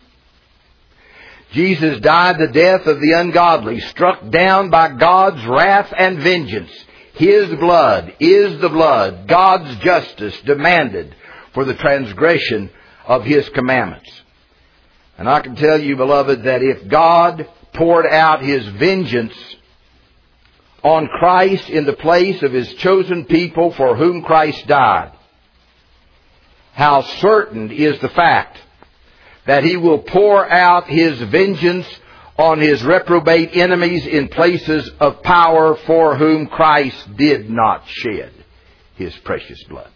Jesus died the death of the ungodly, struck down by God's wrath and vengeance. His blood is the blood God's justice demanded for the transgression of His commandments. And I can tell you, beloved, that if God poured out His vengeance on Christ in the place of His chosen people for whom Christ died, how certain is the fact that He will pour out His vengeance on His reprobate enemies in places of power for whom Christ did not shed His precious blood.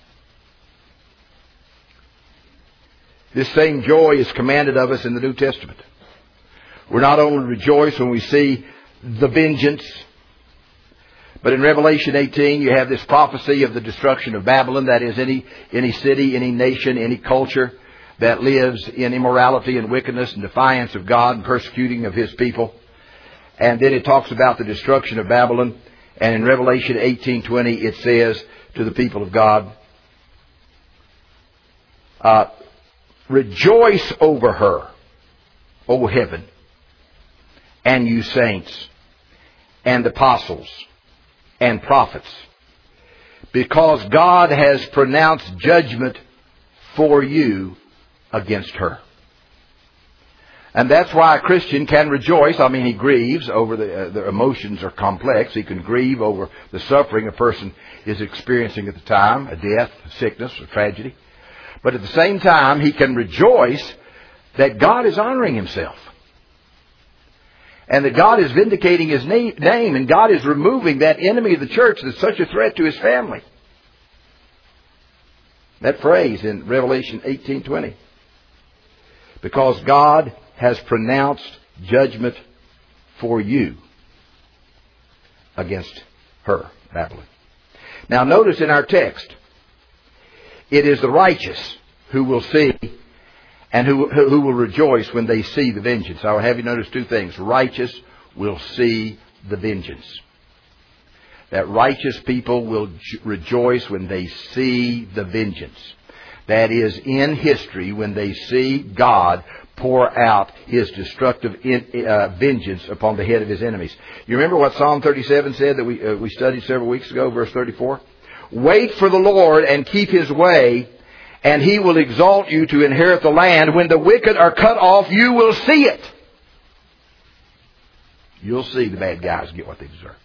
This same joy is commanded of us in the New Testament. We're not only rejoice when we see the vengeance, but in Revelation eighteen you have this prophecy of the destruction of Babylon, that is any, any city, any nation, any culture that lives in immorality and wickedness and defiance of God and persecuting of His people. And then it talks about the destruction of Babylon. And in Revelation eighteen twenty it says to the people of God, uh, rejoice over her, O heaven, and you saints, and apostles, and prophets, because God has pronounced judgment for you against her. And that's why a Christian can rejoice. I mean, he grieves over the, uh, the emotions are complex. He can grieve over the suffering a person is experiencing at the time, a death, a sickness, a tragedy. But at the same time, he can rejoice that God is honoring Himself. And that God is vindicating His name, and God is removing that enemy of the church that's such a threat to His family. That phrase in Revelation eighteen twenty. Because God has pronounced judgment for you against her, Babylon. Now notice in our text, it is the righteous who will see and who, who will rejoice when they see the vengeance. I will have you notice two things. Righteous will see the vengeance. That righteous people will rejoice when they see the vengeance. That is, in history, when they see God pour out His destructive in, uh, vengeance upon the head of His enemies. You remember what Psalm thirty-seven said that we, uh, we studied several weeks ago, verse thirty-four? Wait for the Lord and keep His way, and He will exalt you to inherit the land. When the wicked are cut off, you will see it. You'll see the bad guys get what they deserve.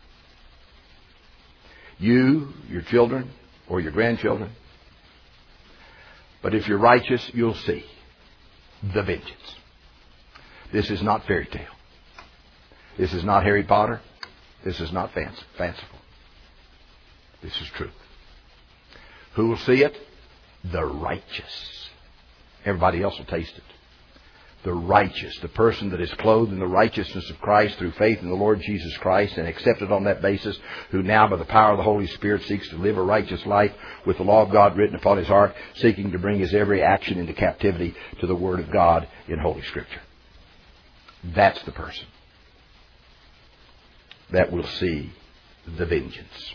You, your children, or your grandchildren. But if you're righteous, you'll see the vengeance. This is not fairy tale. This is not Harry Potter. This is not fanciful. This is truth. Who will see it? The righteous. Everybody else will taste it. The righteous, the person that is clothed in the righteousness of Christ through faith in the Lord Jesus Christ and accepted on that basis, who now by the power of the Holy Spirit seeks to live a righteous life with the law of God written upon his heart, seeking to bring his every action into captivity to the Word of God in Holy Scripture. That's the person that will see the vengeance.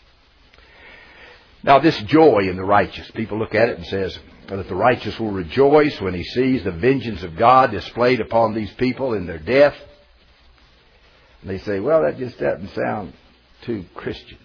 Now, this joy in the righteous, people look at it and says that the righteous will rejoice when he sees the vengeance of God displayed upon these people in their death. And they say, well, that just doesn't sound too Christian.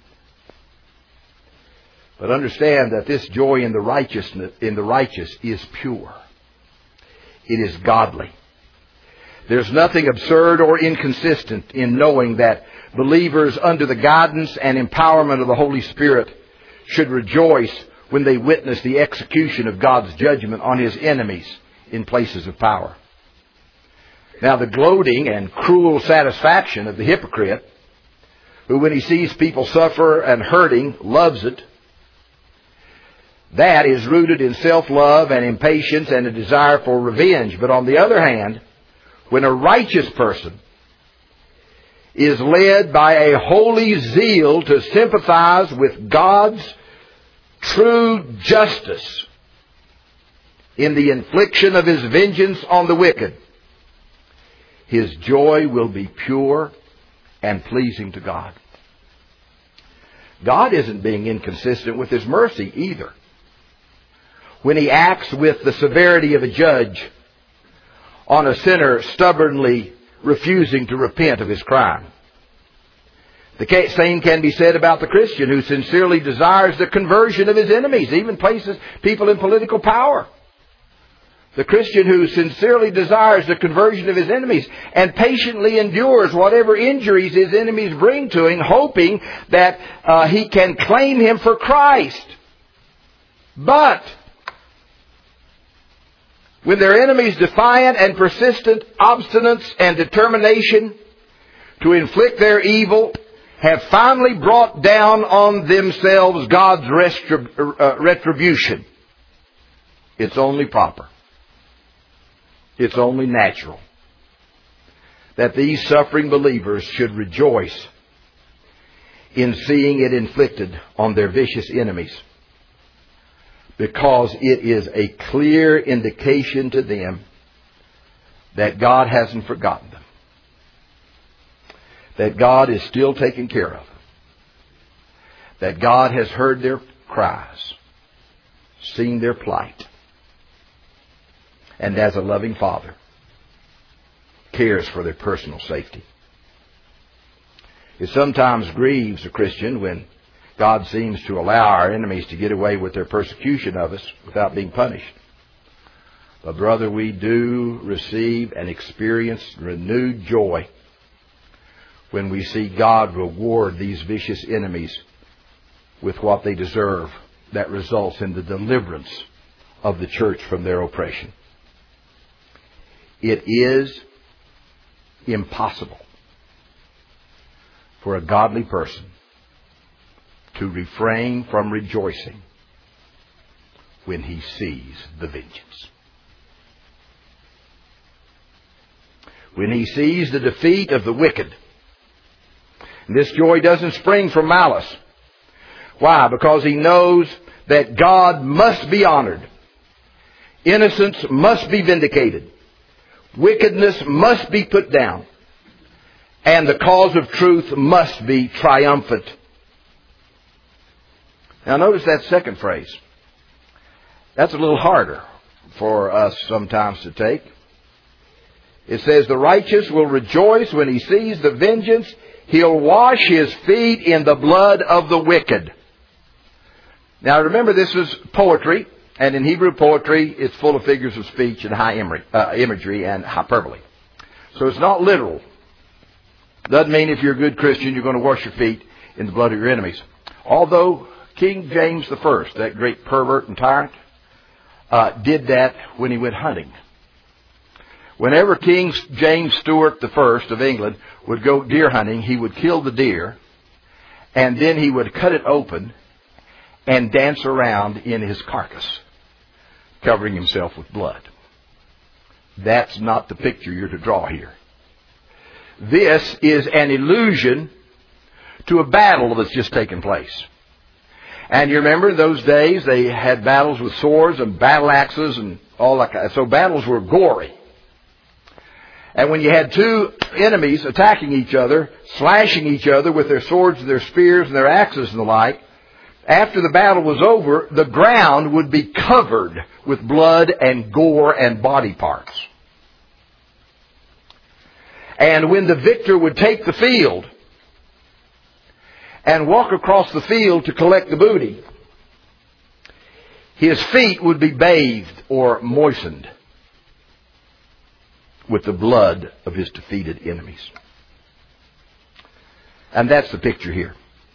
But understand that this joy in the righteousness in the righteous is pure. It is godly. There's nothing absurd or inconsistent in knowing that believers under the guidance and empowerment of the Holy Spirit should rejoice when they witness the execution of God's judgment on His enemies in places of power. Now, the gloating and cruel satisfaction of the hypocrite, who when he sees people suffer and hurting, loves it, that is rooted in self-love and impatience and a desire for revenge. But on the other hand, when a righteous person is led by a holy zeal to sympathize with God's true justice in the infliction of His vengeance on the wicked, his joy will be pure and pleasing to God. God isn't being inconsistent with His mercy either when He acts with the severity of a judge on a sinner stubbornly refusing to repent of his crime. The same can be said about the Christian who sincerely desires the conversion of his enemies, even places people in political power. The Christian who sincerely desires the conversion of his enemies and patiently endures whatever injuries his enemies bring to him, hoping that uh, he can claim him for Christ. But when their enemies' defiant and persistent obstinance and determination to inflict their evil have finally brought down on themselves God's restrib- uh, retribution, it's only proper, it's only natural that these suffering believers should rejoice in seeing it inflicted on their vicious enemies, because it is a clear indication to them that God hasn't forgotten them, that God is still taking care of them, that God has heard their cries, seen their plight, and as a loving Father, cares for their personal safety. It sometimes grieves a Christian when God seems to allow our enemies to get away with their persecution of us without being punished. But brother, we do receive and experience renewed joy when we see God reward these vicious enemies with what they deserve, that results in the deliverance of the church from their oppression. It is impossible for a godly person to refrain from rejoicing when he sees the vengeance. When he sees the defeat of the wicked. And this joy doesn't spring from malice. Why? Because he knows that God must be honored. Innocence must be vindicated. Wickedness must be put down. And the cause of truth must be triumphant. Now notice that second phrase. That's a little harder for us sometimes to take. It says, the righteous will rejoice when he sees the vengeance. He'll wash his feet in the blood of the wicked. Now remember, this is poetry. And in Hebrew poetry, it's full of figures of speech and high imagery and hyperbole. So it's not literal. Doesn't mean if you're a good Christian, you're going to wash your feet in the blood of your enemies. Although King James the First, that great pervert and tyrant, uh, did that when he went hunting. Whenever King James Stuart the First of England would go deer hunting, he would kill the deer, and then he would cut it open and dance around in his carcass, covering himself with blood. That's not the picture you're to draw here. This is an allusion to a battle that's just taken place. And you remember in those days they had battles with swords and battle axes and all that kind of, so battles were gory. And when you had two enemies attacking each other, slashing each other with their swords and their spears and their axes and the like, after the battle was over, the ground would be covered with blood and gore and body parts. And when the victor would take the field and walk across the field to collect the booty, his feet would be bathed or moistened with the blood of his defeated enemies. And that's the picture here.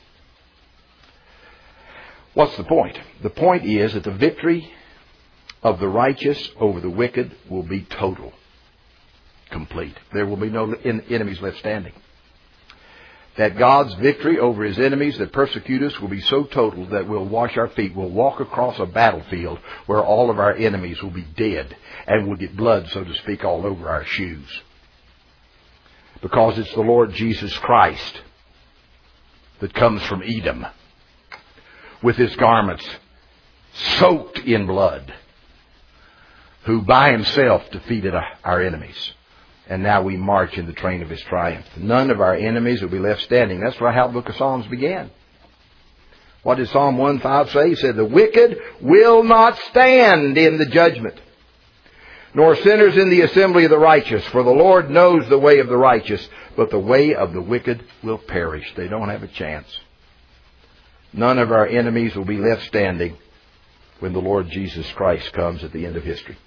What's the point? The point is that the victory of the righteous over the wicked will be total, complete. There will be no enemies left standing. That God's victory over His enemies that persecute us will be so total that we'll wash our feet. We'll walk across a battlefield where all of our enemies will be dead, and we'll get blood, so to speak, all over our shoes. Because it's the Lord Jesus Christ that comes from Edom with his garments soaked in blood, who by himself defeated our enemies. And now we march in the train of his triumph. None of our enemies will be left standing. That's how the book of Psalms began. What did Psalm one five say? He said, the wicked will not stand in the judgment, nor sinners in the assembly of the righteous. For the Lord knows the way of the righteous, but the way of the wicked will perish. They don't have a chance. None of our enemies will be left standing when the Lord Jesus Christ comes at the end of history.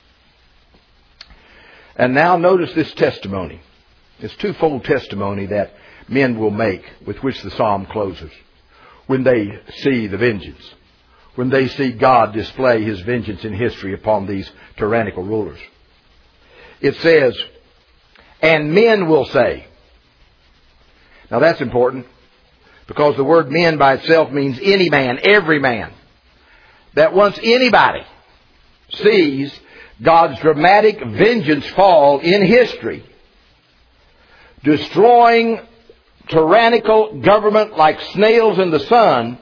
And now notice this testimony. It's twofold testimony that men will make with which the psalm closes. When they see the vengeance. When they see God display his vengeance in history upon these tyrannical rulers. It says, and men will say. Now that's important, because the word men by itself means any man, every man. That once anybody sees God's dramatic vengeance fall in history, destroying tyrannical government like snails in the sun,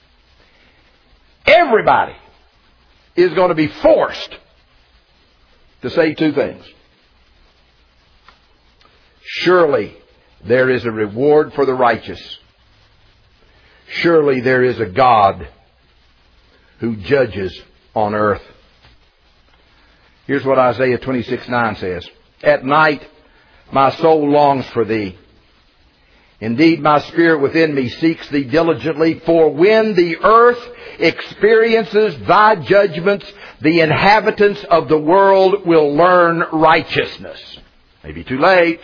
everybody is going to be forced to say two things. Surely there is a reward for the righteous. Surely there is a God who judges on earth. Here's what Isaiah twenty-six nine says. At night my soul longs for thee. Indeed, my spirit within me seeks thee diligently. For when the earth experiences thy judgments, the inhabitants of the world will learn righteousness. Maybe too late.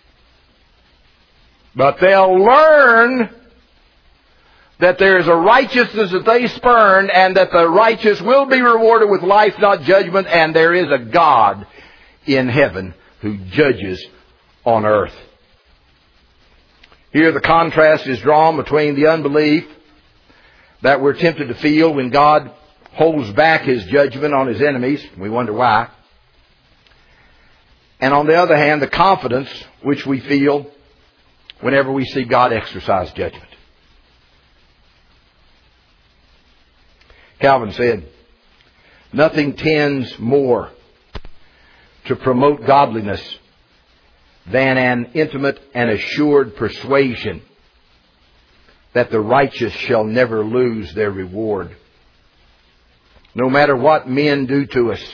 But they'll learn that there is a righteousness that they spurn, and that the righteous will be rewarded with life, not judgment, and there is a God in heaven who judges on earth. Here the contrast is drawn between the unbelief that we're tempted to feel when God holds back his judgment on his enemies. We wonder why. And on the other hand, the confidence which we feel whenever we see God exercise judgment. Calvin said, nothing tends more to promote godliness than an intimate and assured persuasion that the righteous shall never lose their reward. No matter what men do to us,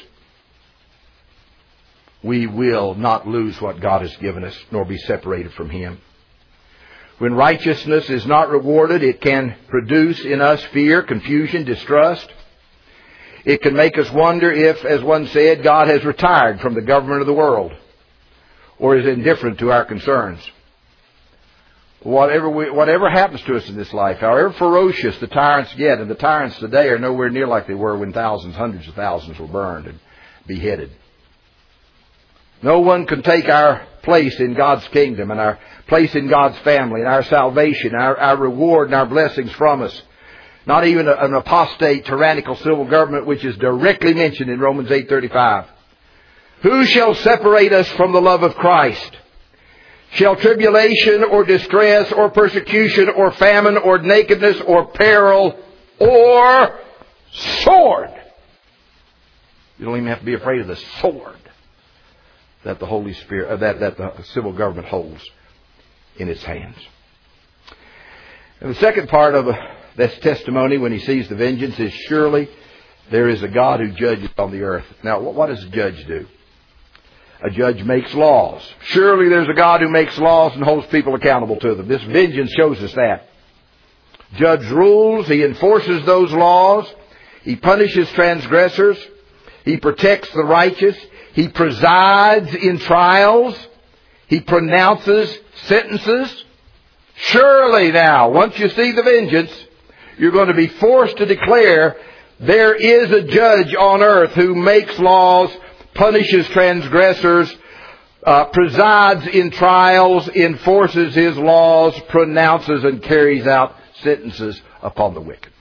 we will not lose what God has given us, nor be separated from him. When righteousness is not rewarded, it can produce in us fear, confusion, distrust. It can make us wonder if, as one said, God has retired from the government of the world, or is indifferent to our concerns. Whatever we, whatever happens to us in this life, however ferocious the tyrants get, and the tyrants today are nowhere near like they were when thousands, hundreds of thousands were burned and beheaded. No one can take our place in God's kingdom and our place in God's family and our salvation, our, our reward and our blessings from us. Not even a, an apostate, tyrannical civil government, which is directly mentioned in Romans eight thirty-five. Who shall separate us from the love of Christ? Shall tribulation or distress or persecution or famine or nakedness or peril or sword? You don't even have to be afraid of the sword that the Holy Spirit, uh, that, that the civil government holds in its hands. And the second part of uh, this testimony when he sees the vengeance is, surely there is a God who judges on the earth. Now, what does a judge do? A judge makes laws. Surely there's a God who makes laws and holds people accountable to them. This vengeance shows us that. Judge rules. He enforces those laws. He punishes transgressors. He protects the righteous. He presides in trials. He pronounces sentences. Surely now, once you see the vengeance, you're going to be forced to declare there is a judge on earth who makes laws, punishes transgressors, uh, presides in trials, enforces his laws, pronounces and carries out sentences upon the wicked.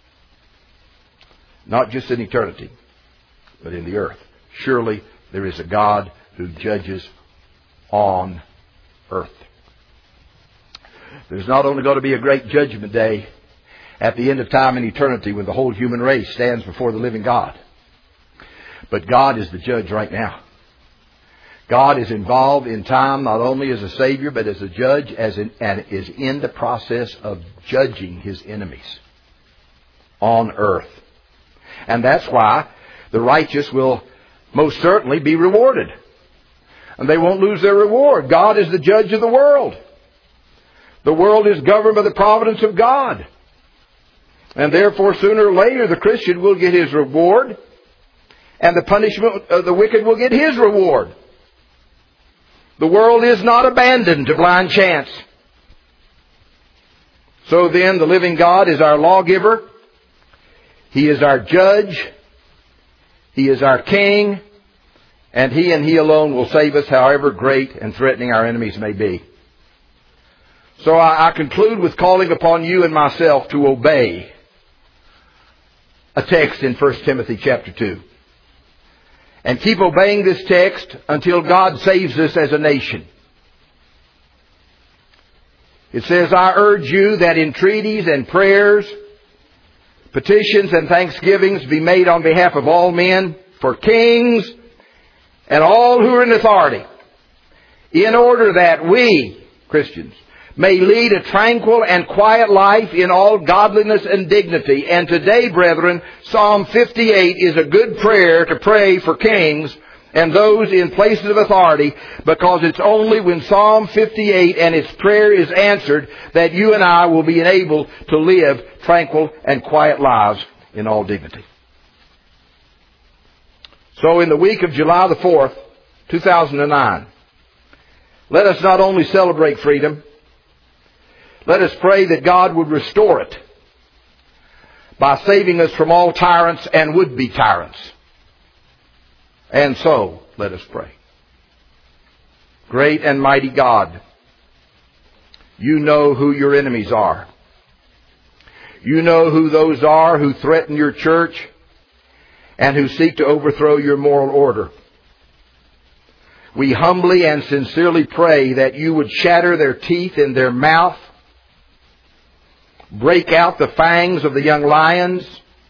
Not just in eternity, but in the earth. Surely there is a God who judges on earth. There's not only going to be a great judgment day at the end of time and eternity when the whole human race stands before the living God, but God is the judge right now. God is involved in time not only as a Savior, but as a judge, as in, and is in the process of judging His enemies on earth. And that's why the righteous will most certainly be rewarded. And they won't lose their reward. God is the judge of the world. The world is governed by the providence of God. And therefore, sooner or later, the Christian will get his reward, and the punishment of the wicked will get his reward. The world is not abandoned to blind chance. So then, the living God is our lawgiver. He is our judge. He is our king. And He and He alone will save us, however great and threatening our enemies may be. So I, I conclude with calling upon you and myself to obey a text in First Timothy chapter two. And keep obeying this text until God saves us as a nation. It says, I urge you that entreaties and prayers, petitions and thanksgivings be made on behalf of all men, for kings and all who are in authority, in order that we, Christians, may lead a tranquil and quiet life in all godliness and dignity. And today, brethren, Psalm fifty-eight is a good prayer to pray for kings and those in places of authority, because it's only when Psalm fifty-eight and its prayer is answered that you and I will be enabled to live tranquil and quiet lives in all dignity. So in the week of July the fourth, two thousand nine, let us not only celebrate freedom, let us pray that God would restore it by saving us from all tyrants and would-be tyrants. And so, let us pray. Great and mighty God, you know who your enemies are. You know who those are who threaten your church and who seek to overthrow your moral order. We humbly and sincerely pray that you would shatter their teeth in their mouth, break out the fangs of the young lions,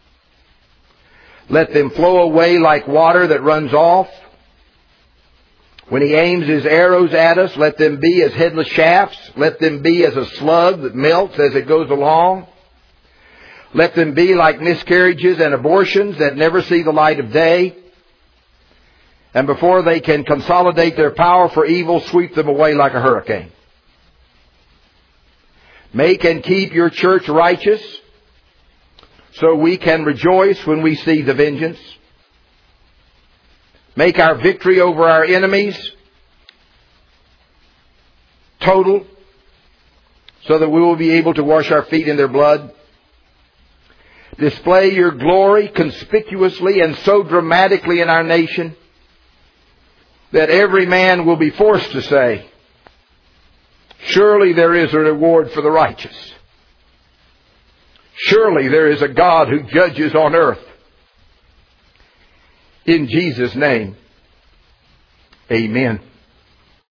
let them flow away like water that runs off. When he aims his arrows at us, let them be as headless shafts. Let them be as a slug that melts as it goes along. Let them be like miscarriages and abortions that never see the light of day. And before they can consolidate their power for evil, sweep them away like a hurricane. Make and keep your church righteous, so we can rejoice when we see the vengeance. Make our victory over our enemies total, so that we will be able to wash our feet in their blood. Display your glory conspicuously and so dramatically in our nation that every man will be forced to say, surely there is a reward for the righteous. Surely there is a God who judges on earth. In Jesus' name, amen.